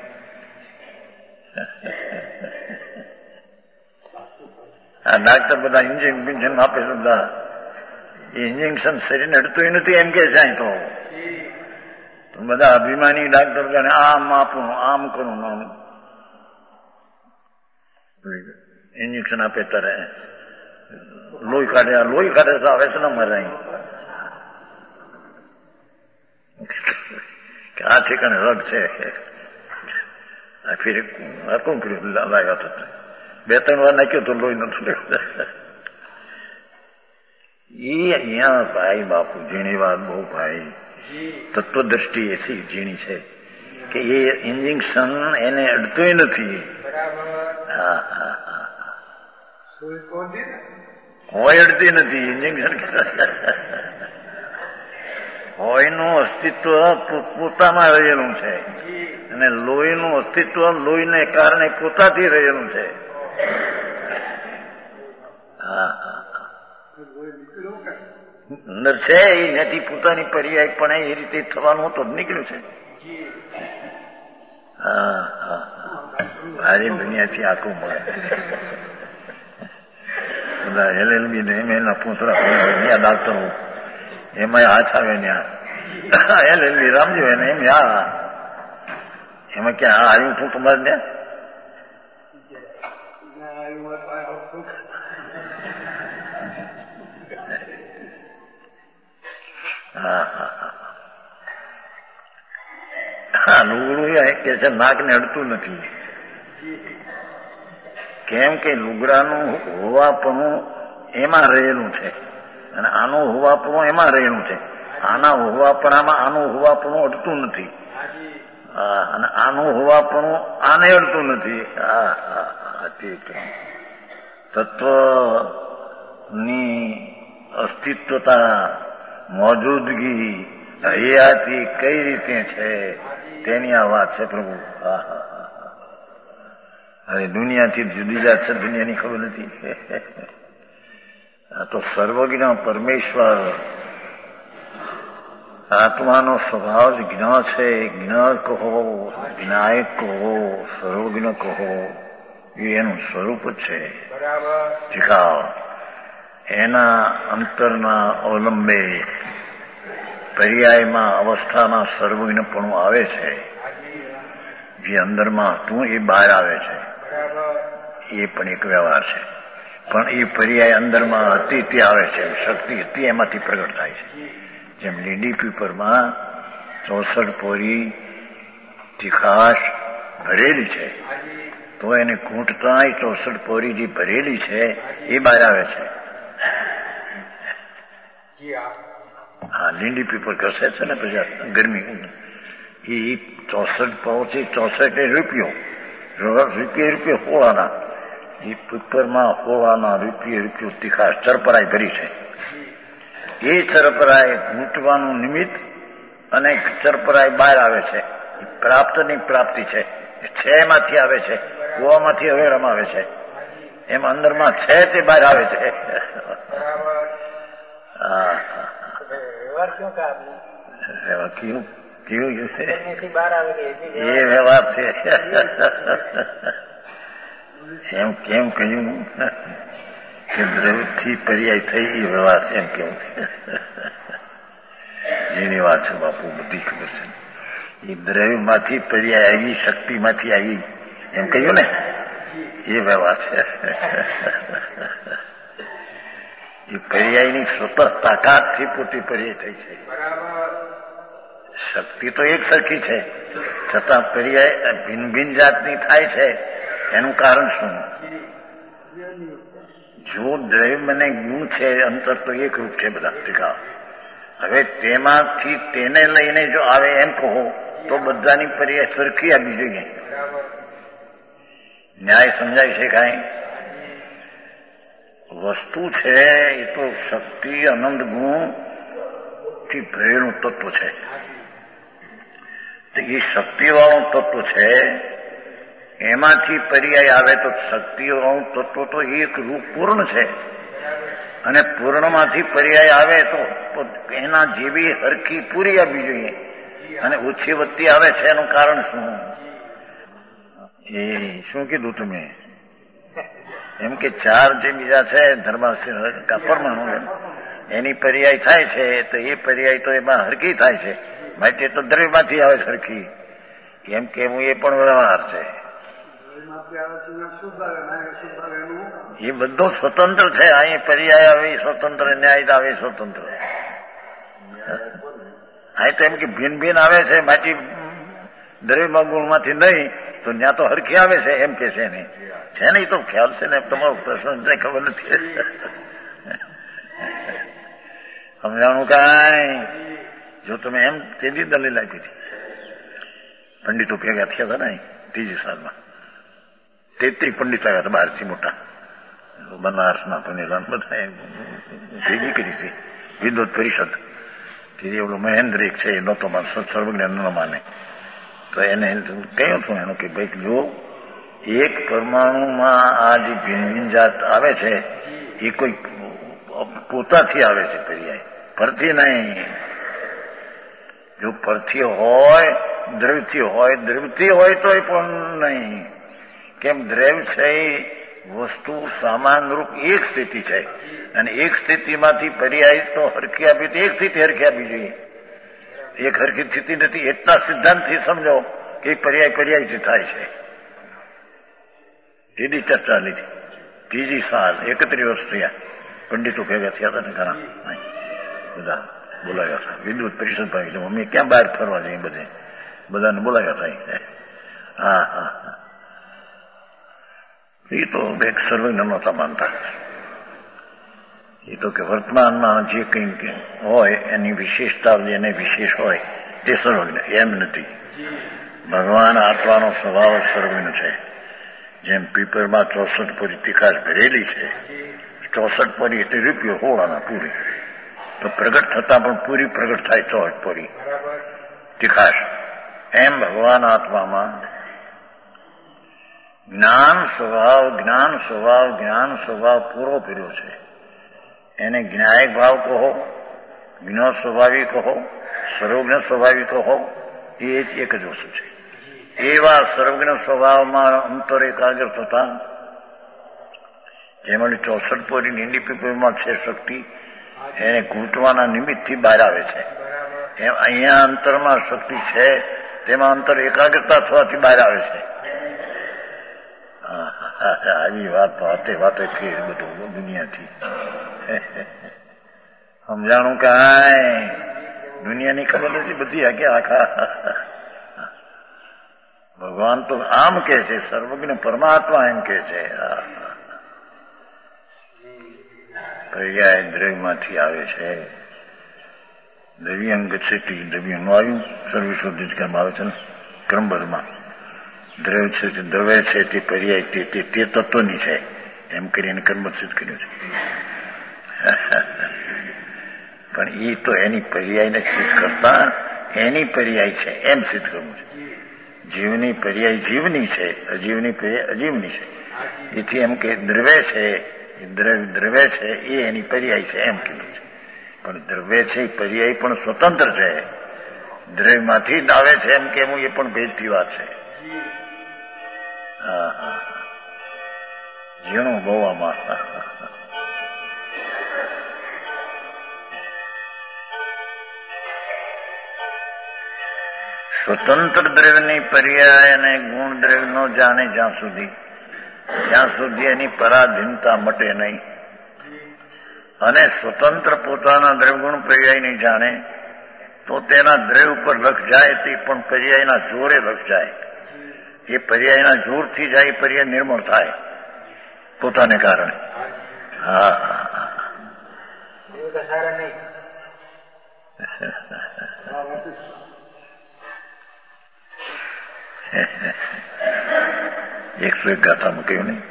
આ ડાક્ટર બધા ઇન્જેક્શન બિન્જેક્શન આપે છે, બધા ઇન્જેક્શન શરીરને અડતું નથી એમ કે છે. તો બધા અભિમાની ડાક્ટર આમ આપું, આમ કરું, આમ ઇન્જેક્શન આપે ત્યારે લોહી કાઢે. આ લોહી કાઢે તો આવે છે ને મરે કે આ ઠેકાણે રગ છે. ફેર હતું લાગ્યો હતો, બે ત્રણ વાર નાખ્યો તો લોહી નતું લેવું. એ અહીંયા ભાઈ બાપુ ઝીણી વાત બહુ ભાઈ. તત્વદ્રષ્ટિ એસી ઝીણી છે કે એ ઇન્જેક્શન એને અડતું નથી. હા હા હા હોય અડતી નથી ઇન્જેક્શન હોયનું અસ્તિત્વ પોતામાં રહેલું છે અને લોહીનું અસ્તિત્વ લોહીને કારણે પોતાથી રહેલું છે. હા હા અંદર છે એ નથી પોતાની પર્યાય પણ એ રીતે થવાનું તો નીકળ્યું છે. હા હા ભારે દુનિયાથી આખું મળે બધા એલએલબી ને એમ એના પૂછડા ત્યાં ડાક્ટરો એમાં હાથ આવે ત્યાં એલએલબી રામજી ને એમ હા એમાં ક્યાં આવ્યું છું તમારે ત્યાં હા હા હા લુગડું કે છે નાકને અડતું નથી. કેમ કે લુગડાનું હોવાપણું એમાં રહેલું છે અને આનું હોવાપણું એમાં રહેલું છે. આના હોવાપણામાં આનું હોવાપણું અડતું નથી અને આનું હોવાપણું આને અડતું નથી. હા હા ઠીક. તત્વની અસ્તિત્વતા મોજૂદગી હૈયાથી કઈ રીતે છે તેની આ વાત છે પ્રભુ. હા હા હવે દુનિયાથી જુદી જાત છે દુનિયાની ખબર નથી. આ તો સર્વજ્ઞ પરમેશ્વર આત્માનો સ્વભાવ જ જ્ઞ છે. જ્ઞ કહો જ્ઞાયક કહો સર્વજ્ઞ કહો એ એનું સ્વરૂપ જ છે. ઠીકાવ એના અંતરના અવલંબે પર્યાયમાં અવસ્થામાં સર્વજ્ઞપણું આવે છે. જે અંદરમાં હતું એ બહાર આવે છે. એ પણ એક વ્યવહાર છે. પણ એ પર્યાય અંદરમાં હતી તે આવે છે. શક્તિ હતી એમાંથી પ્રગટ થાય છે. જેમ લીંડી પીપરમાં ચોસઠ પોરી તીખાશ ભરેલી છે તો એને ઘૂંટતા ચોસઠ પોરી જે ભરેલી છે એ બહાર આવે છે. હા લીંડી પીપર ઘસે છે ને પછી ગરમી એ ચોસઠ પહોંચી ચોસઠ રૂપિયો રૂપિયે રૂપિયો હોવાના એ પીપરમાં હોવાના રૂપિયે રૂપિયો તીખાશ ચરપરાઈ ભરી છે. એ ચરપરાઈ ઘૂંટવાનું નિમિત્ત અને ચરપરાઈ બહાર આવે છે. પ્રાપ્તની પ્રાપ્તિ છે. છે એમાંથી આવે છે. કુવામાંથી હવેરામાં આવે છે. એમ અંદરમાં છે તે બહાર આવે છે. હા કેવું કેવું એ વ્યવહાર છે. એમ કેમ કહ્યું કે દ્રવથી પર્યાય થઈ એ વ્યવહાર છે એમ કેવું જેની વાત છે બાપુ બધી ખબર છે. એ દ્રવ્યમાંથી પર્યાય આવી શક્તિમાંથી આવી એમ કહ્યું ને એ વ્યવહાર છે. એ પર્યાયની સ્વતઃ તાકાતથી પોતે પર્યાય થઈ છે. શક્તિ તો એક સરખી છે છતાં પર્યાય ભિન્ન ભિન્ન જાતની થાય છે. એનું કારણ શું? જો દ્રવ્ય મને ગુણ છે અંતર તો એક રૂપ છે બધા ટીકા. હવે તેમાંથી તેને લઈને જો આવે એમ કહો તો બધાની પર્યાય સરખી આપવી જોઈએ. ન્યાય સમજાય છે કાંઈ? વસ્તુ છે એ તો શક્તિ આનંદ ગુણ થી ભરેલું તત્વ છે. એ શક્તિવાળું તત્વ છે એમાંથી પર્યાય આવે તો શક્તિવાળું તત્વ તો એક રૂપ પૂર્ણ છે અને પૂર્ણમાંથી પર્યાય આવે તો એના જેવી હરખી પૂરી આપવી જોઈએ. અને ઓછી વધતી આવે છે એનું કારણ શું? એ શું કીધું તમે? એમ કે ચાર જે બીજા છે ધર્માસ્ત્ર પરમાણુ એની પર્યાય થાય છે તો એ પર્યાય તો એમાં હરકી થાય છે માટે તો દ્રવ્યમાંથી આવે હરકી એમ કેવું એ પણ વ્યવહાર છે. એ બધો સ્વતંત્ર છે. અહીં પર્યાય આવે સ્વતંત્ર, ન્યાય આવે સ્વતંત્ર. અહીં તો એમ કે ભિન્ન ભિન્ન આવે છે માટી દ્રવ્યમાં ગુણમાંથી નહીં તો ત્યાં તો હરખી આવે છે એમ કે છે ને છે ને. એ તો ખ્યાલ છે ને તમારો પ્રશ્ન ખબર નથી સમજાણું કાંઈ. જો તમે એમ તેજી દલીલ આપી હતી પંડિતો ભેગા થયા હતા ને ત્રીજી સાલમાં તેત્રીસ પંડિત આવ્યા હતા બહારથી મોટા બનારસના પુણેલા બધા ભેગી કરી હતી વિદ્વત પરિષદ. એવડો મહેન્દ્ર એક છે એ નહોતો માનતો, સર્વજ્ઞ ન માને. તો એને કહ્યું હતું એનું કે ભાઈ જો એક પરમાણુમાં આ જે ભિન્ન ભિન્ન જાત આવે છે એ કોઈ પોતાથી આવે છે પર્યાય, પરથી નહીં. જો પરથી હોય દ્રવ્યથી હોય દ્રવ્યથી હોય તો એ પણ નહીં. કેમ દ્રવ્ય છે એ વસ્તુ સામાનરૂપ એક સ્થિતિ છે અને એક સ્થિતિમાંથી પર્યાય તો હરખી આપી તો એક સ્થિતિ હરખી આપવી જોઈએ. એક હરખી સ્થિતિ નથી એટલા સિદ્ધાંતથી સમજો કે પર્યાય પર્યાયથી થાય છે. એની ચર્ચા લીધી ત્રીજી સાલ એકત્રીસ વર્ષ થયા. પંડિતો ભેગા થયા હતા ને ઘણા બધા બોલાવ્યા હતા વિદ્વત પરિષદ ભાઈ. અમે ક્યાં બહાર ફરવા જઈએ બધે બધાને બોલાવ્યા હતા. હા હા હા એ તો એક સર્વજ્ઞ નહોતા માનતા. એ તો કે વર્તમાનમાં જે કંઈ હોય એની વિશેષતા જેને વિશેષ હોય તે સર્વજ્ઞ એમ નથી. ભગવાન આત્માનો સ્વભાવ સર્વજ્ઞ છે. જેમ પીપરમાં ચોસઠ પૂરી તીખાશ ભરેલી છે. ચોસઠ પૂરી એટલે રૂપિયો હોળાના પૂરી તો પ્રગટ થતા પણ પૂરી પ્રગટ થાય ચોસઠ પૂરી તીખાશ. એમ ભગવાન આત્મામાં જ્ઞાન સ્વભાવ જ્ઞાન સ્વભાવ જ્ઞાન સ્વભાવ પૂરો કર્યો છે. એને જ્ઞાયક ભાવ કહો, જ્ઞ સ્વાભાવિક કહો, સર્વજ્ઞ સ્વાભાવિક કહો, એ એક જ વસ્તુ છે. એવા સર્વજ્ઞ સ્વભાવમાં અંતર એકાગ્ર થતા જેમાં ચોસઠ પોરી નીંડી પીપળમાં છે શક્તિ એને ઘૂંટવાના નિમિત્તથી બહાર આવે છે. એમ અહીંયા અંતરમાં શક્તિ છે તેમાં અંતર એકાગ્રતા થવાથી બહાર આવે છે. આવી વાત વાતે વાતે ફેર બધું દુનિયાથી સમજાણું કાંઈ દુનિયાની ખબર નથી બધી આગે આખા. ભગવાન તો આમ કે છે સર્વજ્ઞ પરમાત્મા એમ કે છે પર્યાય દ્રવ્યમાંથી આવે છે. દ્રવ્યંગ છે દ્રવ્યનું આવ્યું સર્વશોધિત કરવામાં આવે છે ને ક્રમબદ્ધમાં. દ્રવ્ય છે તે દ્રવ્ય છે તે પર્યાય તે તે તત્વની છે એમ કરીને કર્મ સિદ્ધ કર્યું છે. પણ એ તો એની પર્યાયને સિદ્ધ કરતા એની પર્યાય છે એમ સિદ્ધ કરવું છે. જીવની પર્યાય જીવની છે, અજીવની પર્યાય અજીવની છે. એથી એમ કે દ્રવ્ય છે દ્રવ્ય દ્રવ્ય છે એ એની પર્યાય છે એમ કીધું છે. પણ દ્રવ્ય છે એ પર્યાય પણ સ્વતંત્ર છે. દ્રવ્યમાંથી જ આવે છે એમ કેવું એ પણ ભેદથી વાત છે. હા હા ઝીણું બહુ આમાં સ્વતંત્ર દ્રવ્યની પર્યાય અને ગુણ દ્રવ્ય નો જાણે જ્યાં સુધી જ્યાં સુધી એની પરાધીનતા મટે નહીં અને સ્વતંત્ર પોતાના દ્રવ્યગુણ પર્યાય નહીં જાણે તો તેના દ્રવ્ય ઉપર લખ જાય તે પણ પર્યાયના જોરે લખ જાય. એ પર્યાયના જોરથી જાય પર્યાય નિર્મળ થાય પોતાને કારણે. હા એકસો એક ગાથામાં કહ્યું નહીં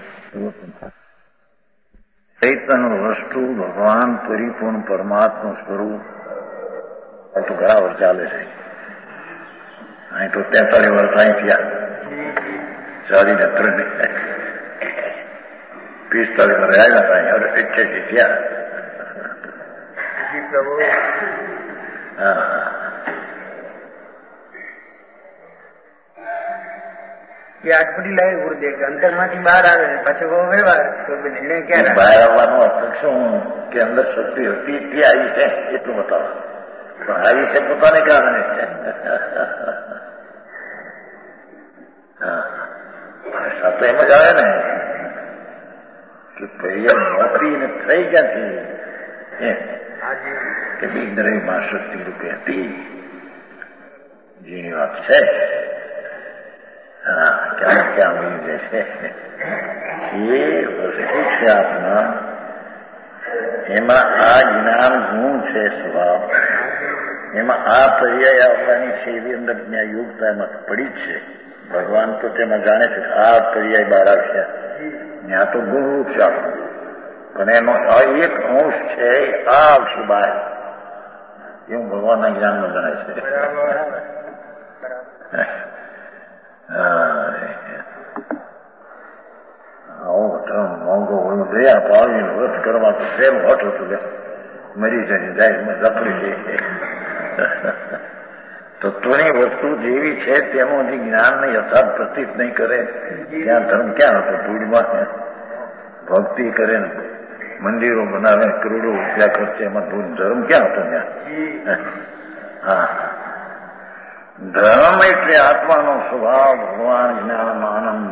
ચૈતન વસ્તુ ભગવાન પરિપૂર્ણ પરમાત્મા સ્વરૂપ તો ઘણા વર્ષ ચાલે છે. અહીં તો તેતાલીસ વર્ષ અહીં થયા ચાલી ને ત્રણ પિસ્તાલીસ વર્ષ આવ્યા હતા અહીં અઠ્યાસી થયા. હા એ આટપટી લાવે ગુરુદેવ અંતર માંથી બહાર આવે પાછો વ્યવહાર નિર્ણય ક્યારે બહાર આવવાનો અર્થ શું કે અંદર શક્તિ હતી તે આવી છે એટલું બતાવો. પણ આવી છે પોતાને કારણે ભાષા તો એમ જ આવે ને કે પર્યાય નોકરી ને થઈ ક્યાંથી એમ કે બી દ્રવ્યમાં શક્તિ રૂપે હતી જેની વાત છે. હા ક્યાં ક્યાં મળી જશે એ વસ્તુ છે આપના એમાં આ જ્ઞાન ગુણ છે સ્વભાવ એમાં આ પર્યાય આવવાની છે એવી અંદર ત્યાં યોગતા એમાં પડી જ છે. ભગવાન તો તેમાં જાણે છે કે આ પર્યાય બહાર આવશે ત્યાં તો ગુણરૂપ છે આપણું પણ એનો એક અંશ છે આ આવશે બહાર એવું ભગવાનના જ્ઞાનમાં જણાય છે. આવો ધર્મ મોંઘો દયા પાળીને વ્રત કરવા તો શેનું હટ હતું મરી જાય જાય રખડી જાય. તત્વની વસ્તુ જેવી છે તેનું હજી જ્ઞાનને યથાર્થ પ્રતીત નહીં કરે ત્યાં ધર્મ ક્યાં હતો? ધૂળમાં ભક્તિ કરે ને મંદિરો બનાવે કરોડો રૂપિયા ખર્ચે એમાં ધર્મ ક્યાં હતો ત્યાં? હા, ધર્મ એટલે આત્માનો સ્વભાવ, ભગવાન, જ્ઞાન, આનંદ.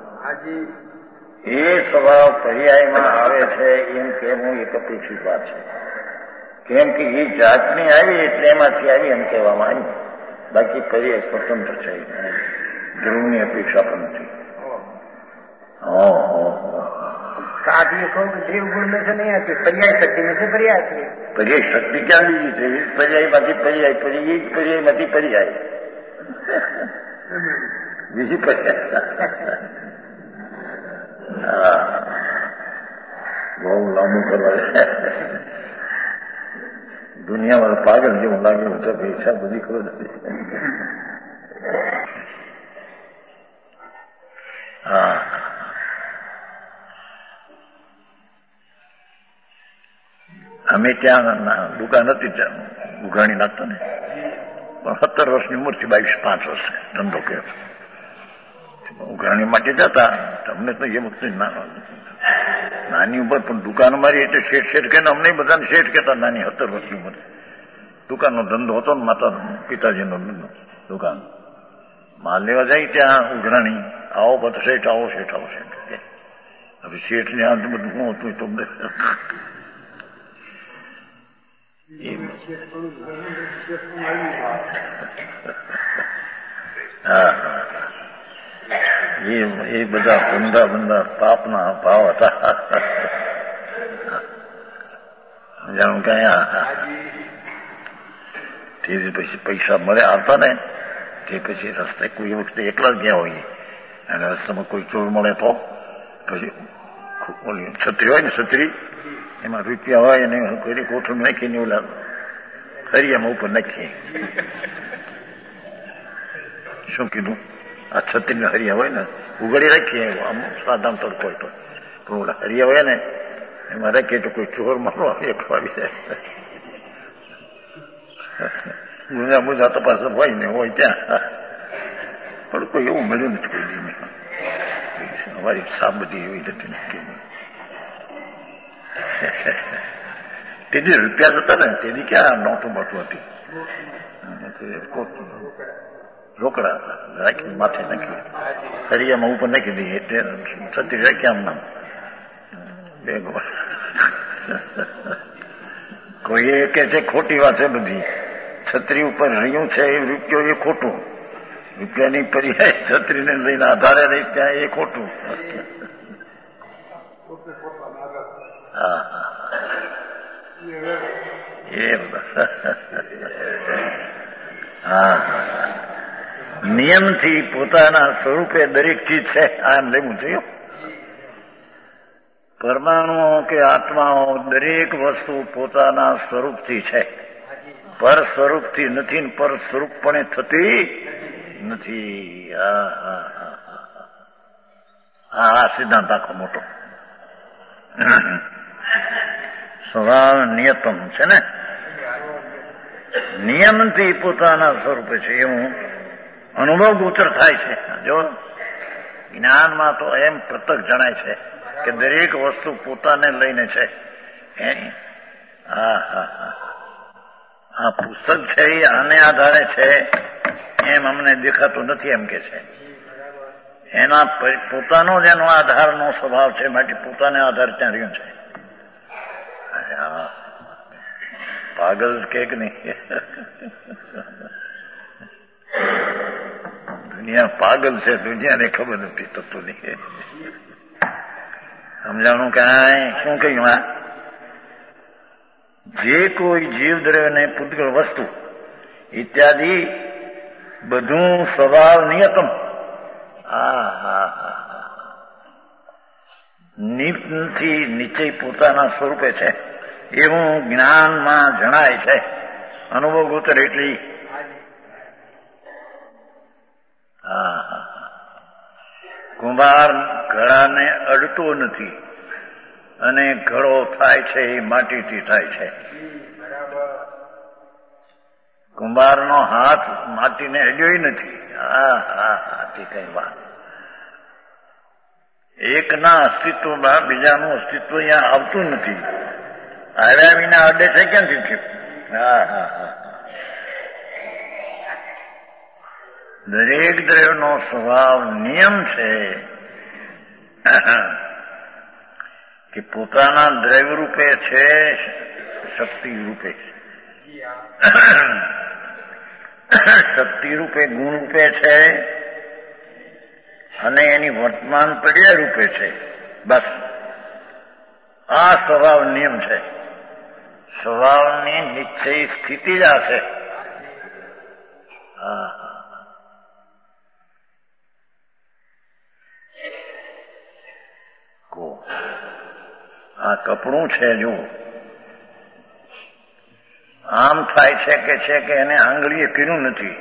એ સ્વભાવ પર્યાયમાં આવે છે એમ કહેવું એક અપેક્ષિત વાત છે. કેમ કે એ જાતની આવી એટલે એમાંથી આવી એમ કહેવામાં આવી. બાકી પર્યાય સ્વતંત્ર છે, ધ્રુવની અપેક્ષા પણ નથી. आप ये कहो कि देव गुण में से नहीं आती, पर्याय शक्ति में से पर्याय आती है. पर्याय शक्ति क्या लीजिए थे? पर्याय માંથી पर्याय पर्याय पर्याय માંથી पर्याय બીજી पर्याय. બહુ લાંબુ કરવા દુનિયામાં પાગલ જેવું લાગ્યું છે પૈસા બધી ખબર નથી. હા, અમે ત્યાં દુકાન હતી ત્યાં ઉઘાણી નાખતા ને, પણ સત્તર વર્ષની ઉંમરથી બાવીસ પાંચ વર્ષ ધંધો કર્યો. ઉઘાણી માટે જતા તમને તો એ વખતે નાની ઉંમર પણ દુકાન મારી એટલે શેઠ શેઠ કે અમને બધાને શેઠ કહેતા. નાની સત્તર વર્ષની ઉંમર દુકાનનો ધંધો હતો ને, માતા પિતાજીનો ધંધો દુકાન. માલ લેવા જાય ત્યાં ઉઘરાણી, આવો બધો શેઠ, આવો શેઠ, આવો શેઠ. હવે શેઠ ને આ બધું શું હતું તો હા, એ બધા બંધા બંધા પાપના ભાવ હતા. જાણું કયા તે પછી પૈસા મળે આવતા ને તે પછી રસ્તે કોઈ વખતે એકલા જ ગયા હોઈએ અને રસ્તામાં કોઈ ચોર મળે તો પછી ઓલી છત્રી હોય ને, છત્રી એમાં રૂપિયા હોય અને કોઈ કોઠું નાખીને ઓલા હરિયામાં ઉપર નાખીએ. શું કીધું? આ છત્રીને હરિયા હોય ને ઉગાડી રાખીએ, આમ સાધારણ તડકો હોય તો ઓલા હરિયા હોય ને એમાં રાખીએ તો કોઈ ચોર મારો એકલો આવી જાય. ગુંજા મુજા તપાસ હોય ને હોય ત્યાં, પણ કોઈ એવું મળ્યું નથી કોઈ દી. અમારી સાબ બધી એવી નથી નક્કી. તેથી રૂપિયા જતા ને તેથી ક્યાં નોટું મોટું હતી, રોકડા હતા રાખી માથે નાખી હરિયામાં ઉપર નાખી દઈએ એટલે છત્રી રાખી આમ નામ બેગ. કોઈ એ કે છે ખોટી વાત છે બધી, છત્રી ઉપર રહ્યું છે એ રૂપિયો એ ખોટું, રૂપિયાની પર્યાય છત્રીને લઈને આધારે રહી ત્યાં એ ખોટું. હા એ હા, નિયમથી પોતાના સ્વરૂપે દરેક ચીજ છે આ એમ લેવું જોઈએ. પરમાણુઓ કે આત્માઓ દરેક વસ્તુ પોતાના સ્વરૂપથી છે, પર સ્વરૂપથી નથી, પર સ્વરૂપપણે થતી નથી. હા હા હા હા, સિદ્ધાંત આખો મોટો. સ્વભાવ નિયતમ છે ને, નિયમથી પોતાના સ્વરૂપે છે એવું અનુભવ ગોચર થાય છે. જો જ્ઞાનમાં તો એમ પ્રત્યક્ષ જણાય છે કે દરેક વસ્તુ પોતાને લઈને છે. હા હા હા, આ પુસ્તક છે એ આને આધારે છે એમ અમને દેખાતું નથી એમ કે છે. એના પોતાનો જ એનો આધારનો સ્વભાવ છે, માટે પોતાને આધાર ત્યાં રહ્યું છે. પાગલ કે નહીં, દુનિયા પાગલ છે, દુનિયાને ખબર નથી તત્વની. સમજાણું કાંઈ શું કહ્યું? આ જે કોઈ જીવ દ્રવ્ય પૂતગળ વસ્તુ ઇત્યાદિ બધું સ્વભાવ નિયતમ. હા હા હા, નિત્યથી નિશ્ચય પોતાના સ્વરૂપે છે એવું જ્ઞાનમાં જણાય છે. અનુભવ ગોચર એટલી હા હા કુંભાર ઘડાને અડતો નથી અને ઘડો થાય છે એ માટીથી થાય છે. કુંભારનો હાથ માટીને અડ્યો નથી. હા હા હા તે કઈ વાત. એકના અસ્તિત્વમાં બીજાનું અસ્તિત્વ અહીંયા આવતું નથી. આવ્યા વિના અડે છે ક્યાંથી થયું? હા હા હા દરેક દ્રવ્યનો સ્વભાવ નિયમ છે કે પોતાના દ્રવ્ય રૂપે છે, શક્તિ રૂપે છે. શક્તિ રૂપે ગુણ રૂપે છે અને એની વર્તમાન પર્યાય રૂપે છે. બસ આ સ્વભાવ નિયમ છે. સ્વભાવની નિશ્ચય સ્થિતિ જ આ છે. હા આ કપડું છે જો આમ થાય છે કે છે કે એને આંગળીએ કર્યું નથી.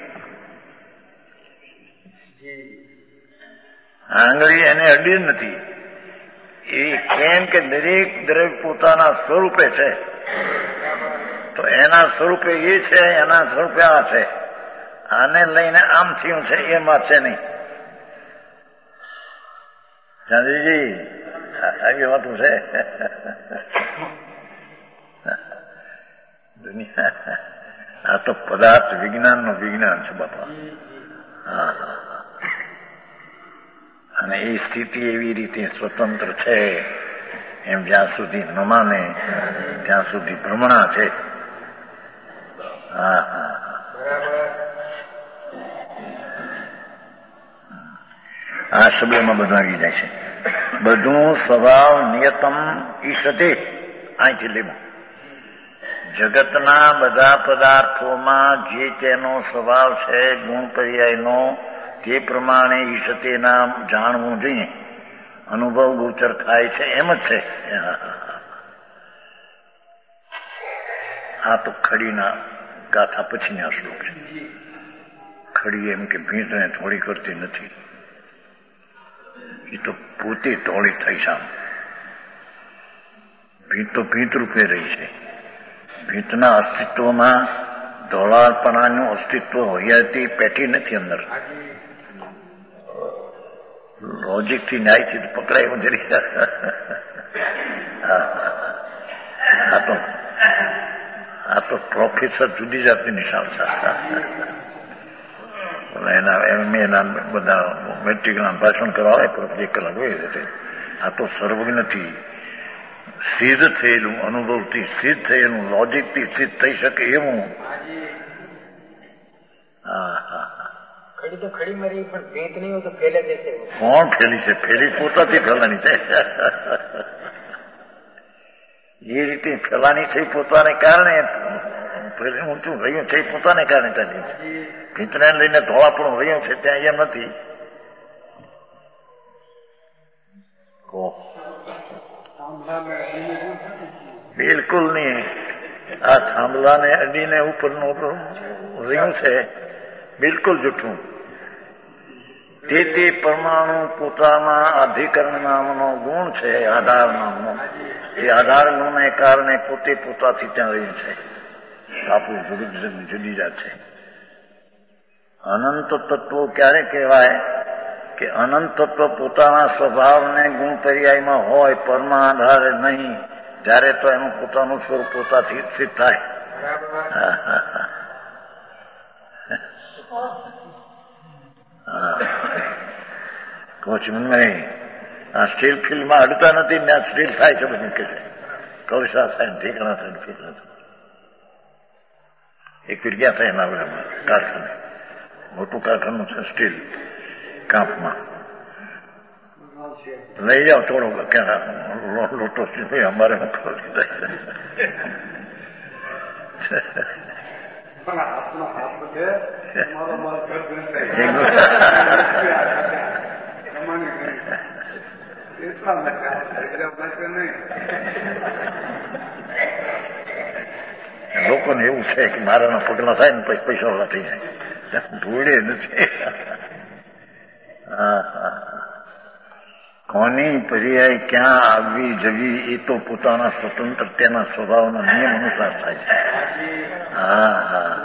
આંગળી એને અડી નથી. એ કેમ કે દરેક દ્રવ્ય પોતાના સ્વરૂપે છે તો એના સ્વરૂપે એ છે, એના સ્વરૂપે આ છે. આને લઈને આમ થયું છે એમાં છે નહીં. ગાંધીજી આવી વાતું છે. દુનિયા આ તો પદાર્થ વિજ્ઞાનનું વિજ્ઞાન છે બાપા. હા હા અને એ સ્થિતિ એવી રીતે સ્વતંત્ર છે એમ જ્યાં સુધી ન માને ત્યાં સુધી ભ્રમણા છે. હા હા આ શબ્દમાં બધું આવી જાય છે. બધું સ્વભાવ નિયતમ ઈશતે અહીંથી લેવું. જગતના બધા પદાર્થોમાં જે તેનો સ્વભાવ છે ગુણ પર્યાયનો તે પ્રમાણે ઈશતે નામ જાણવું જોઈએ. અનુભવ ગોચર થાય છે એમ જ છે. આ તો ખડીના ગાથા પછીના શ્લોક છે. ખડી એમ કે ભીંતને થોડી કરતી નથી. એ તો પોતે તોડી થઈ સામ. ભીંત તો ભીંત રૂપે રહી છે. ભીંતના અસ્તિત્વમાં ધોળાપણાનું અસ્તિત્વ હોયાથી પેટી નથી અંદર. લોજિકથી ન્યાયથી પકડાય જરી. આ તો આ તો પ્રોફેસર જુદી જાતની નિશાળ એના એમ એના બધા મેટ્રિકના ભાષણ કરવા આવે એક કલાક હોય છે. આ તો સર્વજ્ઞથી સિદ્ધ થયેલું, અનુભવથી સિદ્ધ થયેલું, લોજિકથી સિદ્ધ થઈ શકે એવું. હા હા ખડી તો ખડી મરી પણ ભેદ નહીં હોય તો ફેલે જશે. કોણ ફેલી છે? ફેલી પોતાથી ફેલાની છે. એ રીતે ફેલાની છે પોતાને કારણે ઊંચું રહ્યું છે પોતાને કારણે ચાલ્યું છે. ભીતને લઈને ધોળાપણું રહ્યું છે ત્યાં એમ નથી. બિલકુલ નહીં. આ થાંભલાને અડીને ઉપરનું રહ્યું છે બિલકુલ જૂઠું. તે તે પરમાણુ પોતાના અધિકરણ નામનો ગુણ છે, આધાર નામનો. એ આધાર ગુણને કારણે પોતે પોતાથી ત્યાં રહ્યું છે. આપણું જુદી જુદી જાત છે. અનંત તત્વો ક્યારે કહેવાય કે અનંત તત્વ પોતાના સ્વભાવને ગુણ પર્યાયમાં હોય, પરમા આધારે નહીં. ત્યારે તો એનું પોતાનું સ્વરૂપ પોતાથી સિદ્ધ થાય. કોચ મને આ સ્ટીલ ફિલ્ડમાં અડતા નથી ને સ્ટીલ થાય છે બધું કે છે. કૌશા થાય ને ઠીકણા થાય ફિલ્ડ નથી. એક ફીર ગયા થાય એના બરાબર કારખાને મોટું કારખાનું છે સ્ટીલ કાપમાં. લઈ જાઓ થોડો ક્યાં લોટો સ્ટીલ અમારે મોકલો લોકોને એવું છે કે મારાના પગલા થાય ને પછી પૈસા વાળા થઈ જાય, ભૂલે નથી. હા હા કોની પર્યાય ક્યાં આવવી જવી એ તો પોતાના સ્વતંત્ર તેના સ્વભાવના નિયમ અનુસાર થાય છે. હા હા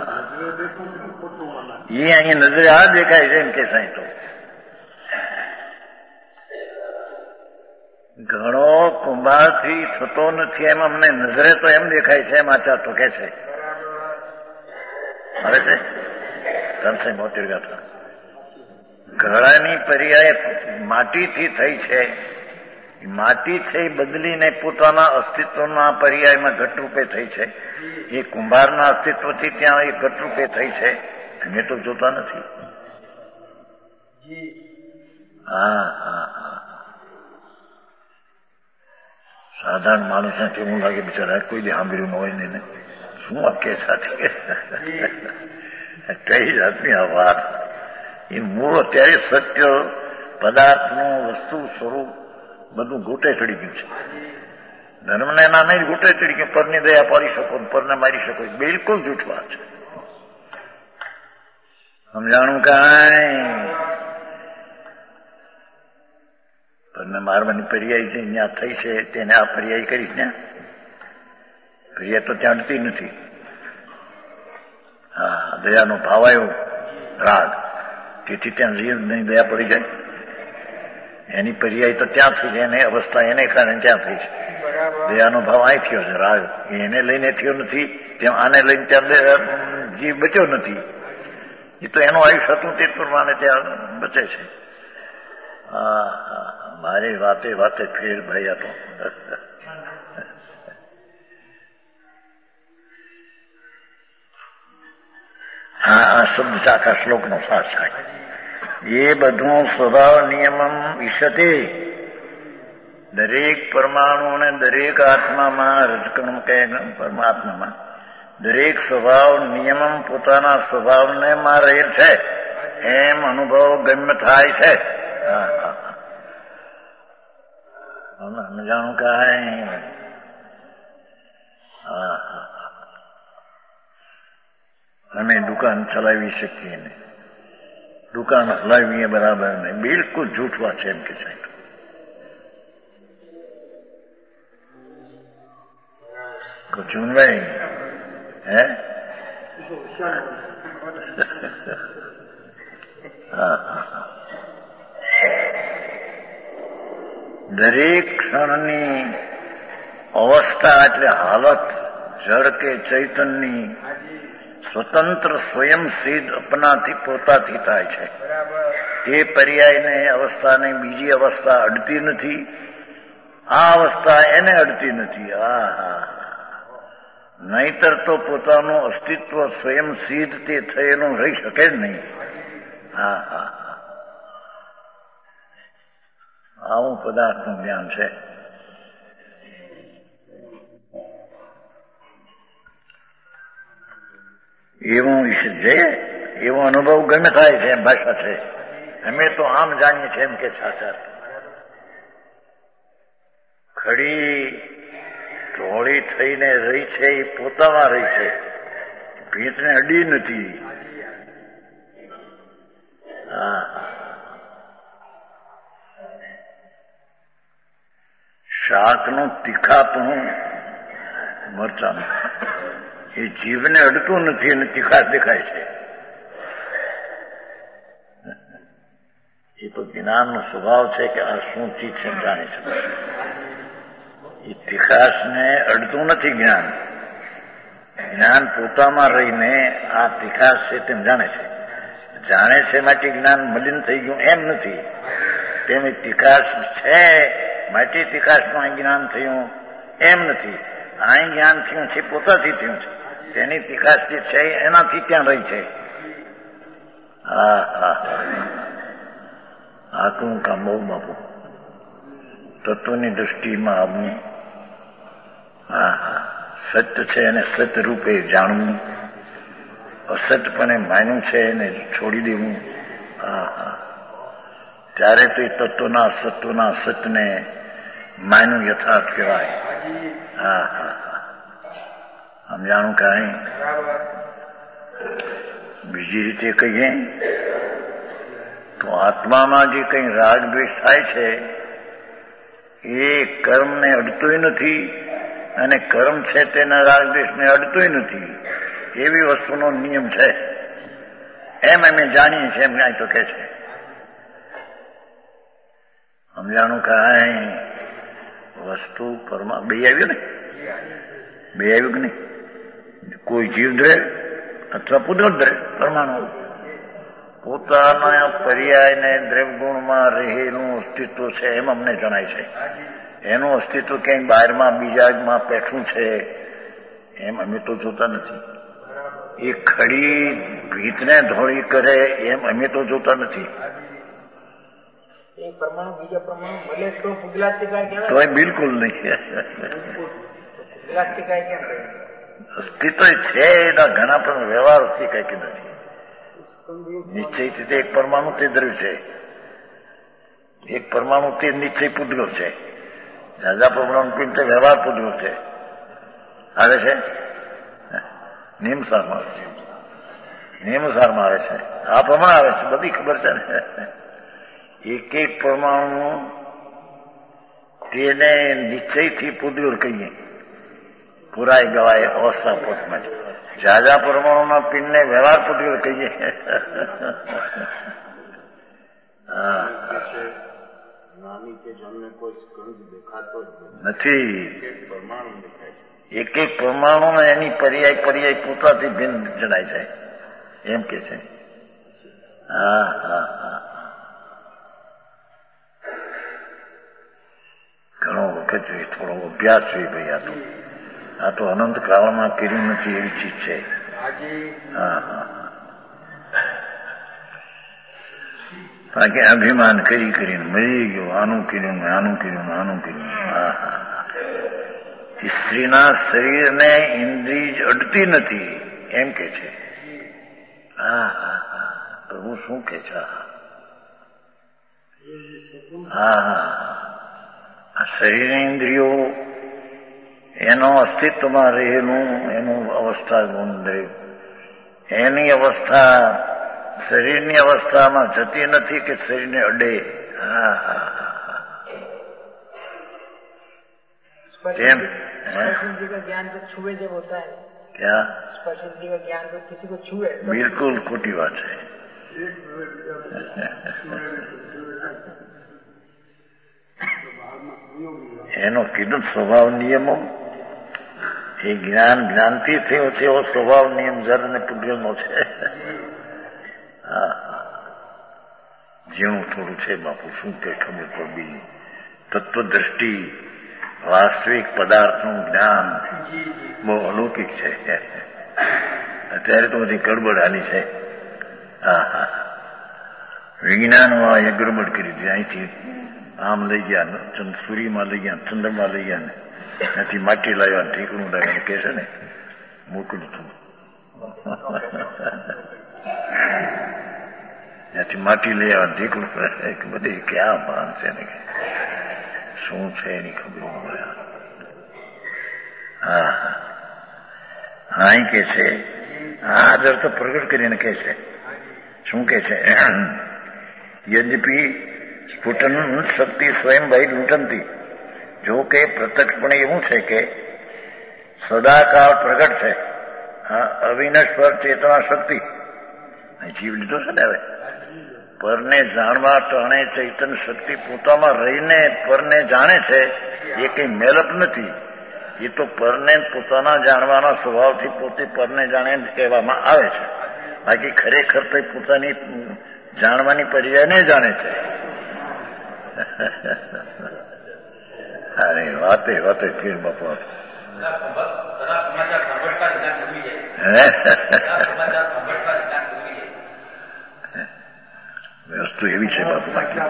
એ અહીંયા નજરે આ દેખાય છે એમ કે સાંઈ તો ઘણો કુંભારથી થતો નથી એમ અમને નજરે તો એમ દેખાય છે, એમ આચાર તો કે છે. આવે છે ત્રણસો બોતેર ગાથા. ઘડાની પર્યાય માટીથી થઈ છે, માટી થઈ બદલીને પોતાના અસ્તિત્વના પર્યાયમાં ઘટરૂપે થઈ છે. એ કુંભારના અસ્તિત્વથી ત્યાં એ ઘટરૂપે થઈ છે, અમે તો જોતા નથી. હા હા હા સાધારણ માણસને કેવું લાગે બિચારા કોઈ દે સાંભળ્યું ન હોય ને શું વાક્ય સાથે કઈ જાતની આ વાત. એ મૂળ અત્યારે સત્ય પદાર્થનું વસ્તુ સ્વરૂપ બધું ગોટે ચડી ગયું છે. ધર્મને એના નહીં ગોટે ચડી ગયું. પરની દયા પાડી શકો, પરને મારી શકો, બિલકુલ જૂઠ વાત છે. સમજાણું કાંઈ પરને મારવાની પર્યાય છે ત્યાં થઈ છે તેને આ પર્યાય કરીશ ને પર્યાય તો ત્યાં અડતી નથી. હા દયાનો ભાવ આવ્યો રાગ તેથી ત્યાં જીવ નહીં દયા પડી જાય. એની પર્યાય તો ત્યાં થઈ છે, એની અવસ્થા એને કારણે ત્યાં થઈ છે. દયાનો ભાવ અહીં થયો છે રાગ એને લઈને થયો નથી, તેમ આને લઈને ત્યાં જીવ બચ્યો નથી. એ તો એનું આયુષ્ય હતું તે પ્રમાણે ત્યાં બચે છે. હા હા મારી વાતે વાતે ફેર ભાઈ હતો. હા આ શબ્દ આખા શ્લોકનો સાર થાય. એ બધું સ્વભાવ નિયમમ ઈશતે દરેક પરમાણુ અને દરેક આત્મામાં રજકણ કહે પરમાત્મામાં દરેક સ્વભાવ નિયમમ પોતાના સ્વભાવને માં રહે છે એમ અનુભવ ગમ્ય થાય છે. હા હા સમજાણું કાંઈ. હા હા અમે દુકાન ચલાવી શકીએ ને દુકાન હલાવીએ બરાબર ને બિલકુલ જૂઠ વાત છે એમ કે સાહેબ. કચુનભાઈ હે હા હા દરેક ક્ષણની અવસ્થા એટલે હાલત જળ કે ચૈતનની સ્વતંત્ર સ્વયં સિદ્ધ અપનાથી પોતાથી થાય છે. એ પર્યાયને અવસ્થાને બીજી અવસ્થા અડતી નથી, આ અવસ્થા એને અડતી નથી. હા હા નહીતર તો પોતાનું અસ્તિત્વ સ્વયં સિદ્ધ તે થયેલું રહી શકે જ નહીં. હા હા આવું પદાર્થનું જ્ઞાન છે. એવું જે એવો અનુભવ ગમે થાય છે એમ ભાષા છે. અમે તો આમ જાણીએ છીએ એમ કે સાચા ખડી ધોળી થઈને રહી છે એ પોતામાં રહી છે, ભીંતને અડી નથી. હા શાકનું તીખાપણું મરચાનું એ જીવને અડતું નથી અને તીખાશ દેખાય છે. એ તો જ્ઞાનનો સ્વભાવ છે કે આ શું ચીજ છે જાણી શકે. એ તીખાશને અડતું નથી જ્ઞાન. જ્ઞાન પોતામાં રહીને આ તીખાશ છે તેમ જાણે છે. જાણે છે માટે જ્ઞાન મલિન થઈ ગયું એમ નથી. તેમ તીખાશ છે માટે તીખાશમાં જ્ઞાન થયું એમ નથી. આ જ્ઞાન થયું છે પોતાથી થયું છે. તેની તીખાશ જે છે એનાથી ત્યાં રહી છે. હા હા આટલું કામ બહુ બાપુ તત્વની દ્રષ્ટિમાં આવવું. હા હા સત્ય છે એને સત્ય રૂપે જાણવું, અસત્યપણે માન્યું છે એને છોડી દેવું. હા હા ત્યારે તો એ તત્વના સત્વના સતને માયનું યથાર્થ કહેવાય. હા હા હા સમજાણું કાંઈ? બીજી રીતે કહીએ તો આત્મામાં જે કંઈ રાગ દ્વેષ થાય છે એ કર્મને અડતોય નથી અને કર્મ છે તેના રાગ દ્વેષને અડતોય નથી એવી વસ્તુનો નિયમ છે. એમ અમે જાણીએ છીએ એમ કાંઈ તો કે છે. સમજાણું કાંઈ? વસ્તુ પરમા બે આવ્યું ને? બે આવ્યું કે નહીં? કોઈ જીવ ધરે અથવા પુત્ર ધરે પરમાણુ પોતાના પર્યાયને દ્રવ્યગુણમાં રહેલું અસ્તિત્વ છે એમ અમને જણાય છે. એનું અસ્તિત્વ ક્યાંય બહારમાં બીજામાં પેઠું છે એમ અમે તો જોતા નથી. એ ખડી ભીતને ધોળી કરે એમ અમે તો જોતા નથી. પરમાણુ બીજા પરમાણુ મળે તો પુગલાસ્તિકાય કહેવાય? તોય બિલકુલ નહીં. પુગલાસ્તિકાય કેમ કહે? અસ્તિત્વ છે એના ઘણા પણ વ્યવહાર અસ્તિકાય કે નથી. નિશ્ચયથી તે એક પરમાણુ તે દ્રવ્ય છે, એક પરમાણુ તે નિશ્ચય પૂતગલ છે, ઝાઝા પરમાણુ પીને તે વ્યવહાર પૂતગલ છે. આવે છે નિયમસારમાં આવે છે, નિયમસારમાં આવે છે, આ પ્રમાણે આવે છે, બધી ખબર છે ને. એક એક પરમાણુ તેને નિશ્ચયથી પૂતગલ કહીએ, પુરાય ગવાય અવસ્થા પોતમાં. ઝાઝા પરમાણુના પિંડને વ્યવહાર પૂતગલ કહીએ. નથી. એક એક પરમાણુ એની પર્યાય પર્યાય પોતાથી ભિન્ન જણાય છે એમ કે છે. હા હા હા ઘણો વખત જોઈએ, થોડો અભ્યાસ જોઈએ ભાઈ. આ તો આ તો અનંત કાળમાં કર્યું નથી એવી ચીજ છે. હા હા બાકી અભિમાન કરી કરીને મરી ગયો, આનું કર્યું ને આનું કર્યું ને આનું કર્યું. હા હા સ્ત્રીના શરીરને ઇન્દ્રિય અડતી નથી એમ કે છે. હા હા હા પ્રભુ શું કે છે? હા હા આ શરીરની ઇન્દ્રિયો એનો અસ્તિત્વમાં રહેલું એનું અવસ્થા ગુણદ્રવ્ય, એની અવસ્થા શરીરની અવસ્થામાં જતી નથી કે શરીરને અડે. હા હા તેમ ज्ञान को छुए जब होता है क्या स्पर्श इंद्रिय का ज्ञान को किसी को छुए? बिल्कुल खोटी बात है. એનો કીધું સ્વભાવ નિયમો એ જ્ઞાન જ્ઞાનથી થયો છે એવો સ્વભાવ નિયમ જર અને પૂજ્યનો છે. હા જેવું થોડું છે બાપુ શું કે ખબર પડી. તત્વદ્રષ્ટિ વાસ્તવિક પદાર્થનું જ્ઞાન બહુ અલૌકિક છે. અત્યારે તો બધી ગડબડ હાલી છે. હા હા વિજ્ઞાનમાં એ ગડબડ કરી હતી. અહીંથી આમ લઈ ગયા, સૂર્યમાં લઈ ગયા, ચંદ્રમાં લઈ ગયા, ને ત્યાંથી માટી લાવ્યા, ઠીકણું લાવ્યા કે છે ને મોકલું છું. ત્યાંથી માટી લઈ આવ્યા, ઠીકણું બધી ક્યાં ભાન છે ને શું છે એની ખબર મળે. હા હા અહીં કે છે આ આદર તો પ્રગટ કરીને કે છે. શું કે છે? યદ્યપી સ્ફુટન શક્તિ સ્વયં ભાઈ લૂંટનતી. જો કે પ્રત્યક્ષપણે એવું છે કે સદાકાળ પ્રગટ છે અવિનશ્વર ચેતના શક્તિ. જીવ લીધો છે ને હવે પરને જાણવા ટાણે ચૈતન્ય શક્તિ પોતામાં રહીને પરને જાણે છે. એ કઈ મેલપ નથી. એ તો પરને પોતાના જાણવાના સ્વભાવથી પોતે પરને જાણે કહેવામાં આવે છે. બાકી ખરેખર તો પોતાની જાણવાની પર્યાયને જાણે છે. અરે વાતે વાતે ફીર બાપા વસ્તુ એવી છે બાપુ. બાકી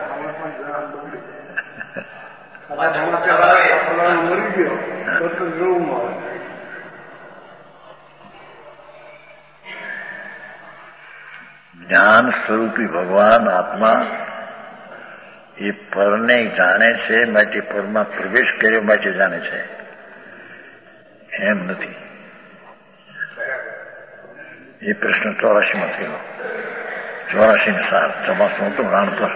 જ્ઞાન સ્વરૂપી ભગવાન આત્મા એ પરને જાણે છે માટે પરમાં પ્રવેશ કર્યો માટે જાણે છે, એમ નથી. એ પ્રશ્ન ચોરાશીમાં થયો. ચોરાશી ને સાત ચોમાસું હતું રાણ પર.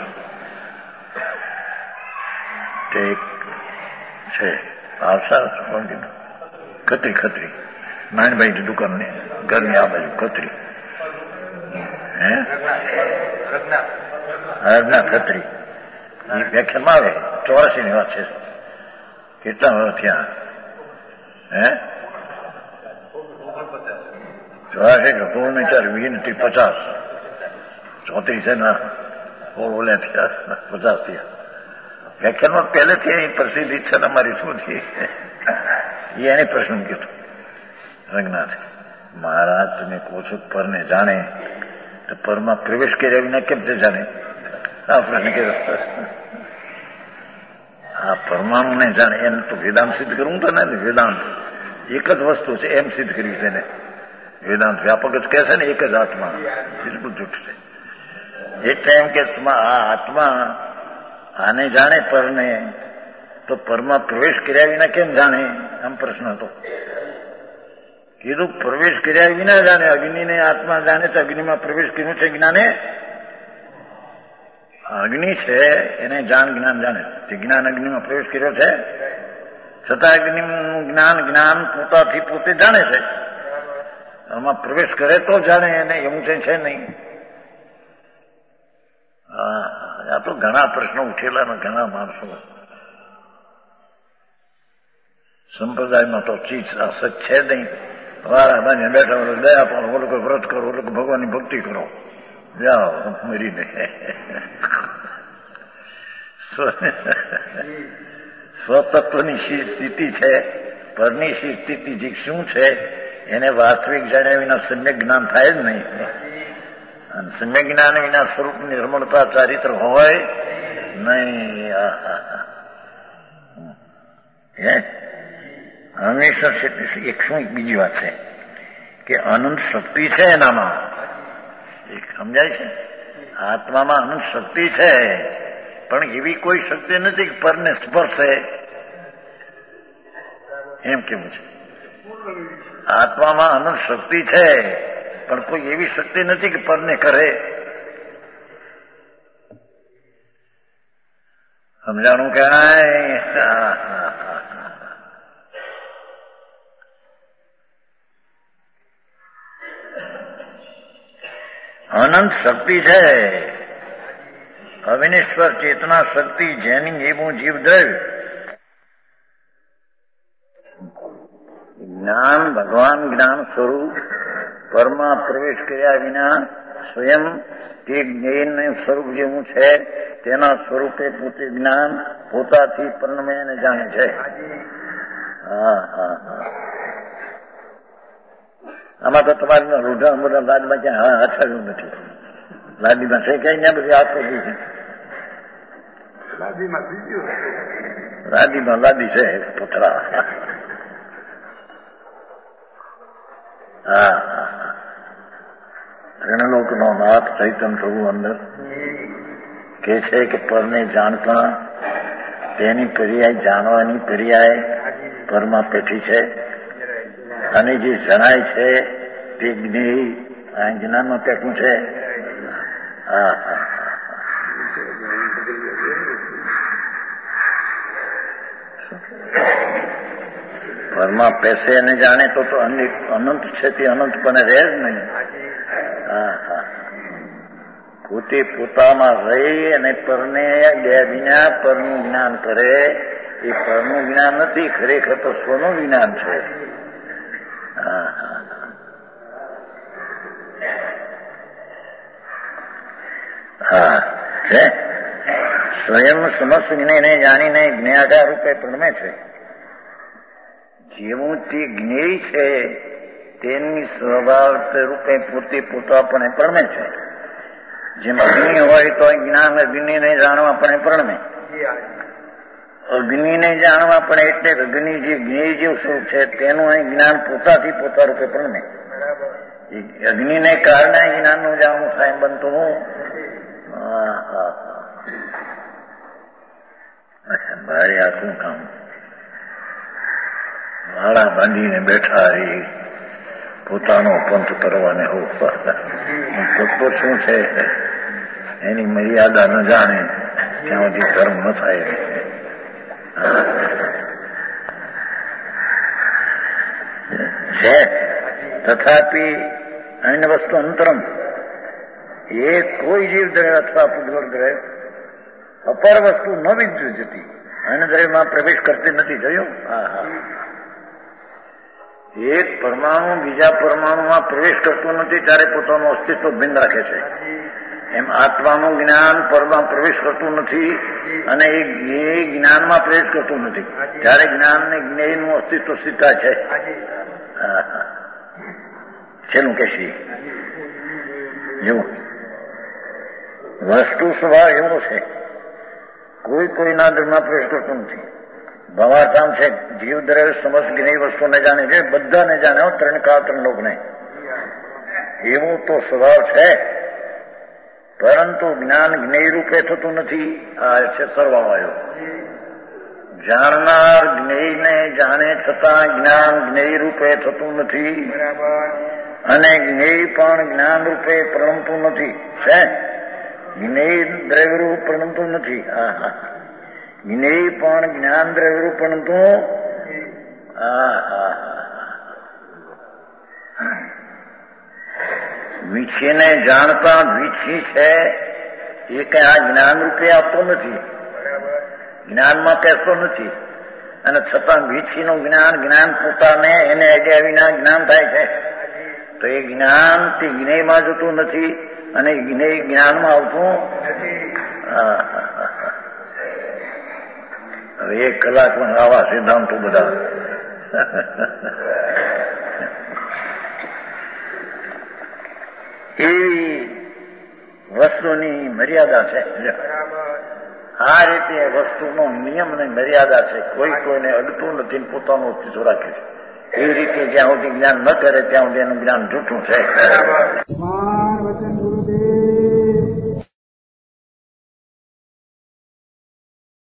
તે છે આવસા ખત્રી ખત્રી નાનભાઈ દુકાનની ઘરની આ બાજુ ખત્રી હે હરના ખત્રી એ વ્યાખ્યાનમાં આવે. ચોરાસી ની વાત છે. કેટલા વર્ષ થયા? હે ચોરાસી કે સોળ ને ચાર વીસ થી પચાસ ચોત્રીસ ના સોળ ઓલે થયા પચાસ થયા. વ્યાખ્યાનમાં પહેલેથી અહીં પ્રસિદ્ધ ઈચ્છા અમારી શું થઈ એ એને પ્રશ્ન કીધું. રંગનાથ મહારાજ તમે કહો છો પરને જાણે તો પરમાં પ્રવેશ કર્યા વિના કેમ તે જાણે? આ પ્રશ્ન કીધો. આ પરમાણુને જાણે એમ તો વેદાંત સિદ્ધ કરવું તો નથી. વેદાંત એક જ વસ્તુ છે એમ સિદ્ધ કર્યું છે ને. વેદાંત વ્યાપક જ કહે છે ને એક જ આત્મા. બિલકુલ જૂઠ છે. એટલે એમ કે આ આત્મા આને જાણે પરને તો પરમાં પ્રવેશ કર્યા વિના કેમ જાણે? આમ પ્રશ્ન હતો. કીધું પ્રવેશ કર્યા વિના જાણે. અગ્નિને આત્મા જાણે તો અગ્નિમાં પ્રવેશ કર્યું છે જ્ઞાને. અગ્નિ છે એને જાણ જ્ઞાન જાણે. તે જ્ઞાન અગ્નિમાં પ્રવેશ કર્યો છે છતાં અગ્નિનું જ્ઞાન જ્ઞાન પોતાથી પોતે જાણે છે. આમાં પ્રવેશ કરે તો જાણે એને એવું છે નહીં. હા આ તો ઘણા પ્રશ્નો ઉઠેલા ને ઘણા માણસો સંપ્રદાયમાં તો ચીજ સચ છે નહીં. વારા બાંધીને બેઠા દયા પણ ઓલો કોઈ વ્રત કરો, ઓલો ભગવાનની ભક્તિ કરો, જાઓ મરીને. સ્વતત્વની શી સ્થિતિ છે, પરની શી સ્થિતિ શું છે એને વાસ્તવિક જાણ્યા વિના સમ્યક જ્ઞાન થાય જ નહીં. અને સમ્યક જ્ઞાન વિના સ્વરૂપ નિર્મળતા ચારિત્ર હોય નહીં. હે હંમેશા એક શું બીજી વાત છે કે અનંત શક્તિ છે એનામાં. એક સમજાય છે આત્મામાં અનંત શક્તિ છે પણ એવી કોઈ શક્તિ નથી કે પરને સ્પર્શે એમ કેવું છે. આત્મામાં અનંત શક્તિ છે પણ કોઈ એવી શક્તિ નથી કે પરને કરે. સમજાણું ક્યાંય? અનંત શક્તિ છે અવિનેશ્વર ચેતના શક્તિ જેની એવું જીવદ્રવ્ય જ્ઞાન ભગવાન જ્ઞાન સ્વરૂપ પરમાં પ્રવેશ કર્યા વિના સ્વયં તે જ્ઞાન સ્વરૂપ જેવું છે તેના સ્વરૂપે પોતે જ્ઞાન પોતાથી પરણમે જાણે છે. હા હા હા આમાં તો તમારે રૂઢા મોઢા લાદમાં ક્યાં હા હથાવ્યું નથી. લાદીમાં છે કઈ ને બધી આખો છે. લાદીમાં લાદી છે પથરા. હા હા ત્રણલોક નો નાથ ચૈતન્ય પ્રભુ અંદર કે છે કે પરને જાણતા તેની પર્યાય જાણવાની પર્યાય પરમાં પેઠી છે અને જે જણાય છે તે જ્ઞેય આ જ્ઞાનમાં પેઠું છે. હા હા પરમાં પેસે અને જાણે તો તો અનંત છે તે અનંત પણ રહે જ નહીં. હા હા પોતે પોતામાં રહી અને પરને બે વિના પરનું જ્ઞાન કરે એ પરનું જ્ઞાન નથી, ખરેખર તો સ્વનું જ્ઞાન છે. હા હા હા છે સ્વયં સમસ્ત જ્ઞેયને જાણીને જ્ઞેયાકાર રૂપે પ્રણમે છે. જેવું તે જ્ઞેય છે તેની સ્વભાવ રૂપે પોતે પોતાપણે પ્રણમે છે. જેમ અગ્નિ હોય તો જ્ઞાન અગ્નિને જાણવા પણ પ્રણમે. અગ્નિને જાણવા પણ એટલે અગ્નિ જે જ્ઞેય જેવું સ્વરૂપ છે તેનું અહીં જ્ઞાન પોતાથી પોતા રૂપે પ્રણમે. અગ્નિને કારણે જ્ઞાનનું જાણવું થાય એમ બનતું હું. હા હા મારે આ શું કામ? માળા બાંધીને બેઠા એ પોતાનો પંથ કરવાને હો તત્વ શું છે એની મર્યાદા ન જાણે ત્યાં સુધી ધર્મ ન થાય. છે તથાપી અન્ય વસ્તુ અંતરમ એ કોઈ જીવ દ્રવ્ય અથવા પૂજવર દ્રવ્ય અપર વસ્તુ ન વિદ્યુજતી અન્ય દ્રવ્યમાં પ્રવેશ કરતી નથી. જોયું? હા હા એક પરમાણુ બીજા પરમાણુમાં પ્રવેશ કરતો નથી ત્યારે પોતાનું અસ્તિત્વ ભિન્ન રાખે છે. એમ આત્માનું જ્ઞાન પરમાં પ્રવેશ કરતું નથી અને એ જ્ઞાનમાં પ્રવેશ કરતું નથી ત્યારે જ્ઞાન ને જ્ઞેયનું અસ્તિત્વ સીધા છે. છેલ્લું કેશી જેવું વસ્તુ સ્વભાવ એવો છે કોઈ કોઈના ધર્મમાં પ્રવેશ કરતું નથી. ભવાધામ છે જીવ દ્રવ્ય સમસ્ત જ્ઞેય વસ્તુને જાણે છે, બધાને જાણે હો, ત્રણ કાળ ત્રણ લોકને. એવું તો સ્વભાવ છે પરંતુ જ્ઞાન જ્ઞેય રૂપે થતું નથી. આ છે સર્વવાયો જાણનાર જ્ઞેયને જાણે છતાં જ્ઞાન જ્ઞેય રૂપે થતું નથી અને જ્ઞેય પણ જ્ઞાન રૂપે પ્રણમતું નથી. છે જ્ઞેય દ્રવ્ય રૂપ પ્રણમતું નથી. હા હા જ્ઞેય પણ જ્ઞાન દ્રવ્ય રૂપ પ્રણમતું. હા હા વીછીને જાણતા વીછી છે એ કઈ આ જ્ઞાન રૂપે આપતો નથી, જ્ઞાનમાં કહેતો નથી અને છતાં વીછીનું જ્ઞાન જ્ઞાન પોતાને એને અડ્યા વિના જ્ઞાન થાય છે. તો એ જ્ઞાન તે જ્ઞેયમાં જતું નથી અને જ્ઞેય જ્ઞાનમાં આવતું નથી. હવે એક કલાકમાં આવા સિદ્ધાંતો બધા એવી વસ્તુની મર્યાદા છે. આ રીતે વસ્તુનો નિયમ ને મર્યાદા છે. કોઈ કોઈને અડતું નથી, પોતાનું અસ્તિત્વ રાખે છે. એ રીતે જ્યાં સુધી જ્ઞાન ન કરે ત્યાં સુધી એનું જ્ઞાન જૂઠું છે. વચન ગુરુદેવ